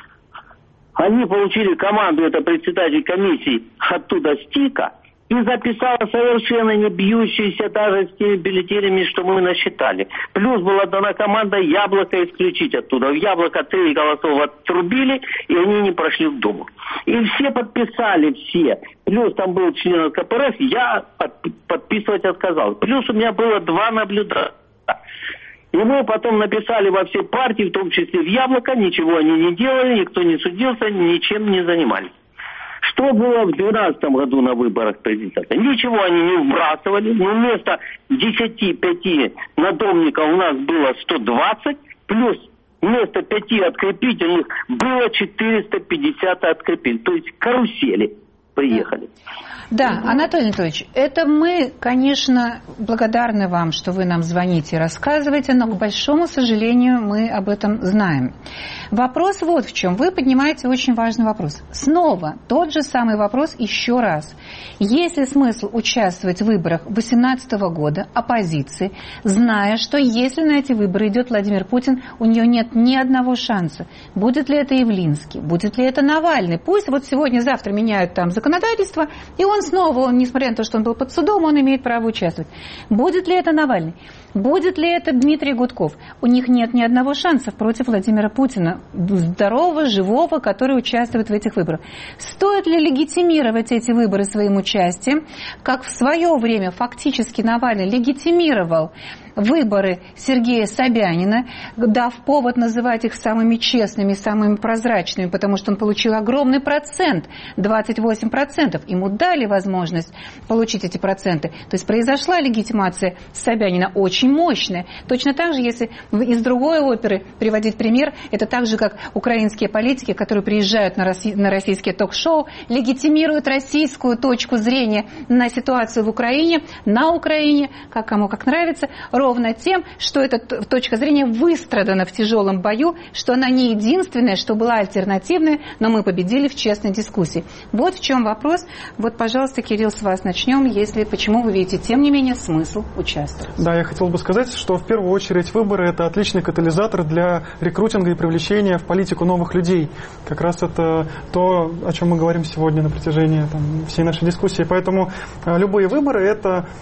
они получили команду, это председатель комиссии оттуда СТИКа, и записала совершенно не бьющиеся даже с теми бюллетенями, что мы насчитали. Плюс была дана команда Яблоко исключить оттуда. В Яблоко 3 голосов отрубили, и они не прошли в Думу. И все подписали, все. Плюс там был член КПРФ, я подписывать отказался. Плюс у меня было 2 наблюдателя. И мы потом написали во все партии, в том числе в Яблоко, ничего они не делали, никто не судился, ничем не занимались. Что было в 2012 году на выборах президента? Ничего они не вбрасывали. Вместо 10-5 надомников у нас было 120, плюс вместо 5 открепительных было 450 открепительных. То есть карусели приехали. Да, Анатолий Анатольевич, это мы, конечно, благодарны вам, что вы нам звоните и рассказываете, но, к большому сожалению, мы об этом знаем. Вопрос вот в чем. Вы поднимаете очень важный вопрос. Снова тот же самый вопрос еще раз. Есть ли смысл участвовать в выборах 2018 года оппозиции, зная, что если на эти выборы идет Владимир Путин, у нее нет ни одного шанса? Будет ли это Явлинский? Будет ли это Навальный? Пусть сегодня-завтра меняют там законопроект, законодательства, и он снова, несмотря на то, что он был под судом, он имеет право участвовать. Будет ли это Навальный? Будет ли это Дмитрий Гудков? У них нет ни одного шанса против Владимира Путина, здорового, живого, который участвует в этих выборах. Стоит ли легитимировать эти выборы своим участием, как в свое время фактически Навальный легитимировал выборы Сергея Собянина, дав повод называть их самыми честными, самыми прозрачными, потому что он получил огромный процент, 28%. Ему дали возможность получить эти проценты. То есть произошла легитимация Собянина очень мощная. Точно так же, если из другой оперы приводить пример, это так же, как украинские политики, которые приезжают на российские ток-шоу, легитимируют российскую точку зрения на ситуацию в Украине, на Украине, как кому как нравится, ровно тем, что эта точка зрения выстрадана в тяжелом бою, что она не единственная, что была альтернативная, но мы победили в честной дискуссии. Вот в чем вопрос. Вот, пожалуйста, Кирилл, с вас начнем. Почему вы видите, тем не менее, смысл участвовать? Да, я хотел бы сказать, что в первую очередь выборы – это отличный катализатор для рекрутинга и привлечения в политику новых людей. Как раз это то, о чем мы говорим сегодня на протяжении всей нашей дискуссии. Поэтому любые выборы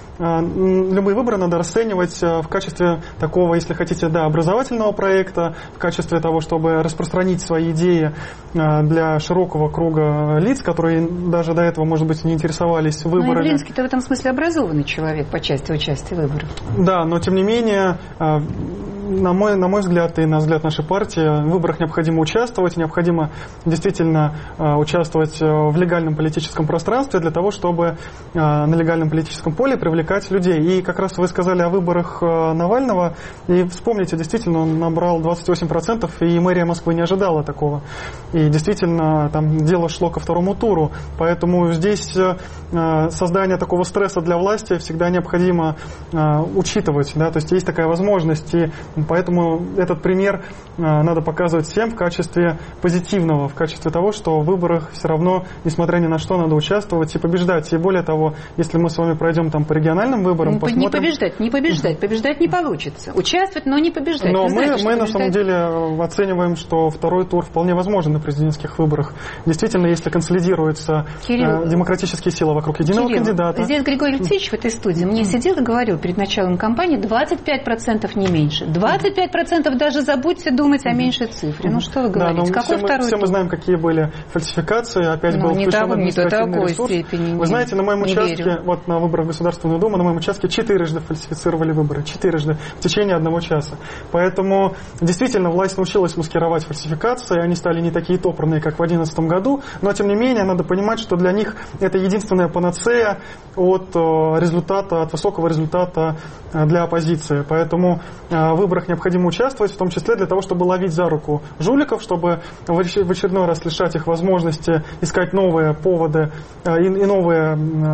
надо расценивать в качестве такого, если хотите, образовательного проекта, в качестве того, чтобы распространить свои идеи для широкого круга лиц, которые даже до этого, может быть, не интересовались выборами. Но Явлинский-то в этом смысле образованный человек по части участия в выборах. Да, но тем не менее, на мой взгляд и на взгляд нашей партии, в выборах необходимо участвовать, необходимо действительно участвовать в легальном политическом пространстве для того, чтобы на легальном политическом поле привлекать людей. И как раз вы сказали о выборах Навального, и вспомните, действительно, он набрал 28%, и мэрия Москвы не ожидала такого. И действительно, там дело шло ко второму туру. Поэтому здесь создание такого стресса для власти всегда необходимо учитывать. Да? То есть есть такая возможность, и поэтому этот пример надо показывать всем в качестве позитивного, в качестве того, что в выборах все равно, несмотря ни на что, надо участвовать и побеждать. И более того, если мы с вами пройдем по региональным выборам, посмотрим... Не побеждать не получится. Участвовать, но не побеждать. Но мы на самом деле оцениваем, что второй тур вполне возможен на президентских выборах. Действительно, если консолидируются демократические силы вокруг единого кандидата. Здесь Григорий Алексеевич в этой студии мне сидел и говорил перед началом кампании 25% не меньше. 25% даже забудьте думать о меньшей цифре. Ну что вы говорите? Какой второй тур? Все мы знаем, какие были фальсификации. Опять был включен административный ресурс. Вы знаете, на моем участке, на выборах в Государственную Думу, на моем участке 4-жды фальсифицировали выборы. 4-жды в течение 1 часа. Поэтому действительно власть научилась маскировать фальсификации. Они стали не такие топорные, как в 2011 году. Но тем не менее, надо понимать, что для них это единственная панацея от высокого результата для оппозиции. Поэтому в выборах необходимо участвовать, в том числе для того, чтобы ловить за руку жуликов, чтобы в очередной раз лишать их возможности искать новые поводы и новые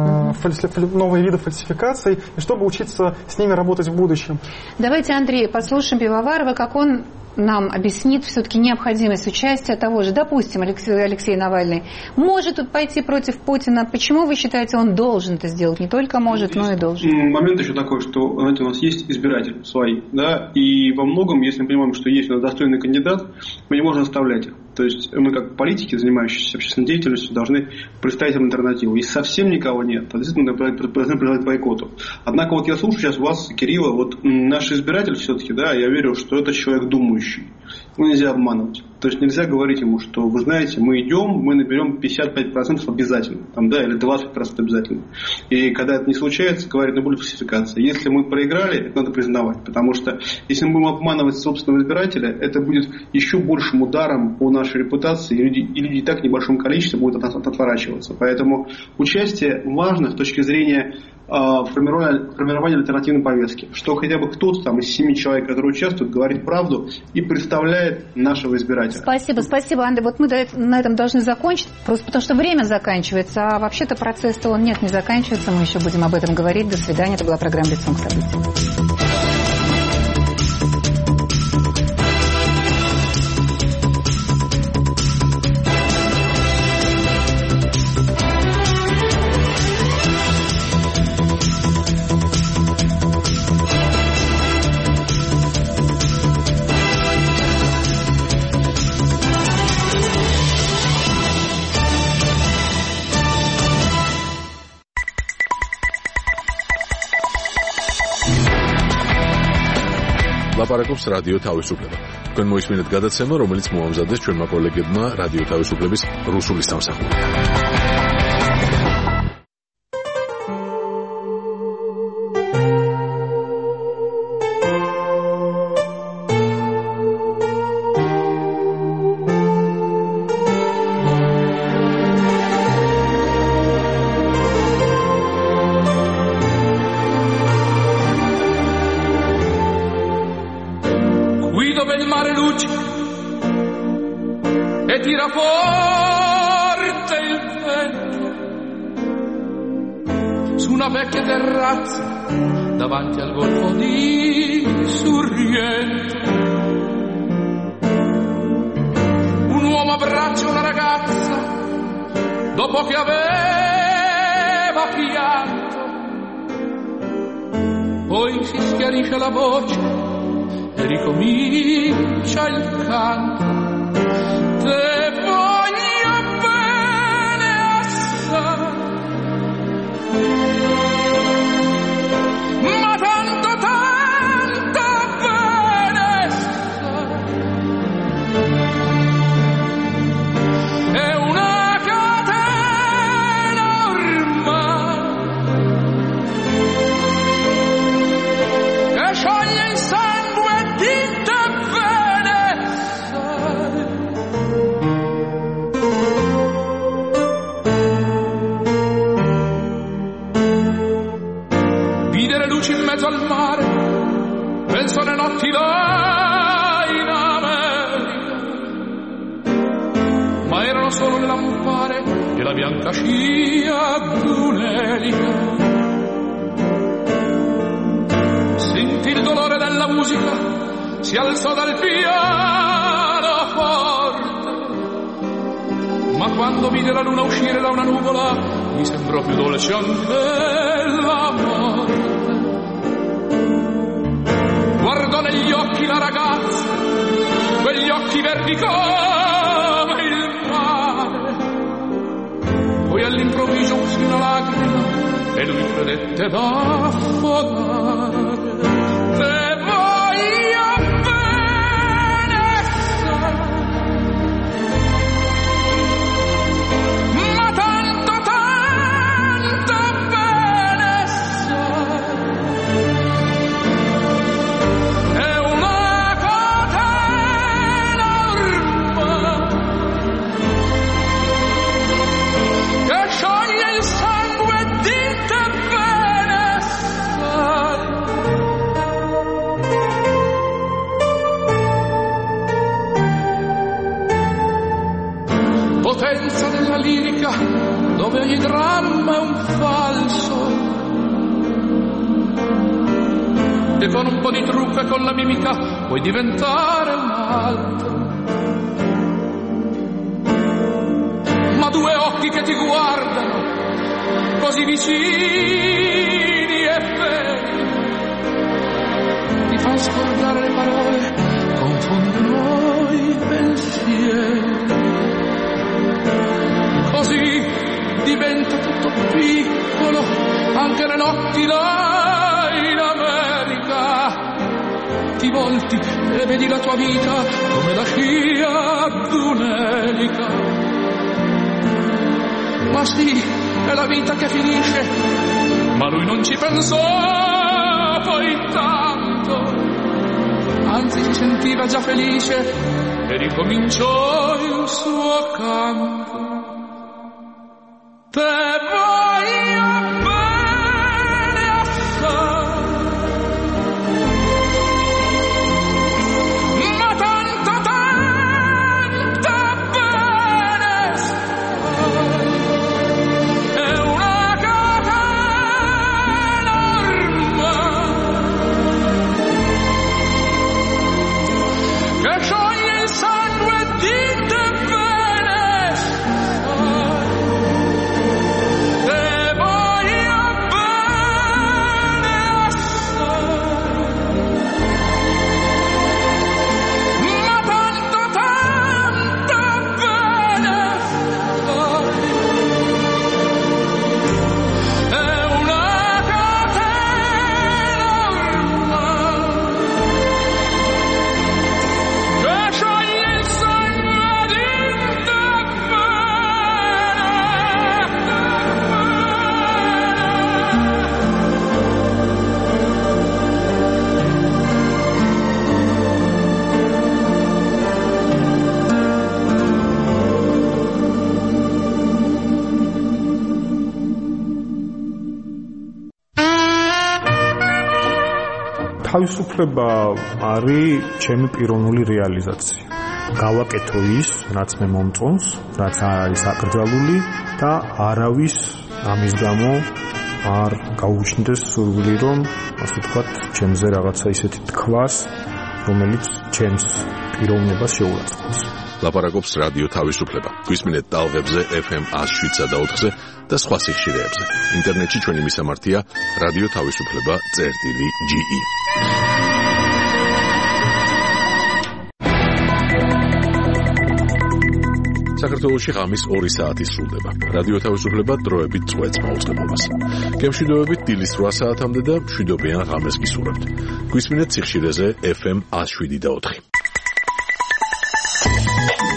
виды фальсификаций, и чтобы учиться с ними работать в будущем. Давайте, Андрей, послушаем Пивоварова, как он нам объяснит все-таки необходимость участия того же. Допустим, Алексей Навальный может пойти против Путина. Почему вы считаете, он должен это сделать? Не только может, но и должен. Момент еще такой, что, знаете, у нас есть избиратели свои, да, и во многом, если мы понимаем, что есть у нас достойный кандидат, мы не можем оставлять их. То есть мы, как политики, занимающиеся общественной деятельностью, должны представить им альтернативу. Если совсем никого нет, то действительно должны предложить бойкоту. Однако я слушаю сейчас вас, Кирилла, наш избиратель все-таки, да, я верю, что это человек думающий. Его нельзя обманывать. То есть нельзя говорить ему, что вы знаете, мы идем, мы наберем 55% обязательно, или 20% обязательно. И когда это не случается, говорит, будет фальсификация. Если мы проиграли, это надо признавать. Потому что если мы будем обманывать собственного избирателя, это будет еще большим ударом по нашей репутации, и люди и так в небольшом количестве будут от нас отворачиваться. Поэтому участие важно с точки зрения формирования альтернативной повестки. Что хотя бы кто-то из 7 человек, которые участвуют, говорит правду и представляет нашего избирателя. Спасибо, Андрей. Мы на этом должны закончить, просто потому что время заканчивается, а вообще-то процесс-то он не заканчивается. Мы еще будем об этом говорить. До свидания. Это была программа «Лицом к событиям». ლაპარაკობს რადიო თავისუფლება. თქვენ მოისმინეთ გადაცემა, რომელიც მოამზადეს ჩვენმა კოლეგებმა რადიო თავისუფლების რუსული სამსახური. Tira forte il vento su una vecchia terrazza davanti al golfo di Sorrento. Un uomo abbraccia una ragazza dopo che aveva pianto, poi si schiarisce la voce e ricomincia il canto. Te voglio bene assai, ma tanto, tanto bene assai. È una catena ormai che scioglie il sangue di te bene assai. In mezzo al mare, penso alle notti là in America, ma erano solo le lampare e la bianca scia d'un'elica. Sentì il dolore della musica, si alzò dal pianoforte, ma quando vide la luna uscire da una nuvola, mi sembrò più dolce anche la morte. Guardò negli occhi la ragazza, quegli occhi verdi come il mare. Poi all'improvviso uscì una lacrima e lui credette d'affogare. Te voglio bene assai, ma tanto, tanto bene assai. Potenza della lirica, dove ogni dramma è un falso, e con un po' di trucco e con la mimica puoi diventare un altro. Ma due occhi che ti guardano così vicini e veri ti fanno scordare le parole, confondono i pensieri. Così diventa tutto piccolo, anche le notti là in America. Ti volti e vedi la tua vita come la scia d'un'elica. Ma sì, è la vita che finisce, ma lui non ci pensò poi tanto. Anzi si sentiva già felice e ricominciò il suo canto. Te voglio bene assai, ma tanto, tanto bene assai. È una catena ormai che scioglie il sangue di te bene assai. თავისუფლება არის ჩემი პიროვნული რეალიზაცია. გავაკეთო ის, რაც მე მომწონს, რაც არ არის აკრძალული და არავის ამის გამო არ გაუჩნდეს სურვილი, რომ ასე ვთქვათ, ჩემზე რაღაცა ისეთი თქვას, რომელიც ჩემს პიროვნებას შეურაცხყოფს. ლაპარაკობს რადიო თავისუფლება. გვისმინეთ ტალღებზე FM 107 და 4-ზე და სხვა სიხშირეებზე. ინტერნეტში ჩვენი მისამართია რადიო თავისუფლება.ge. საქართველოში ღამის 2 საათი სრულდება. რადიო თავისუფლება დროებით წვეთს მაუწყებლობას. გემშვიდობებით დილის 8 საათამდე და მშვიდობიან ღამეს გისურვებთ. გვისმინეთ სიხშირეზე FM 107 და 4.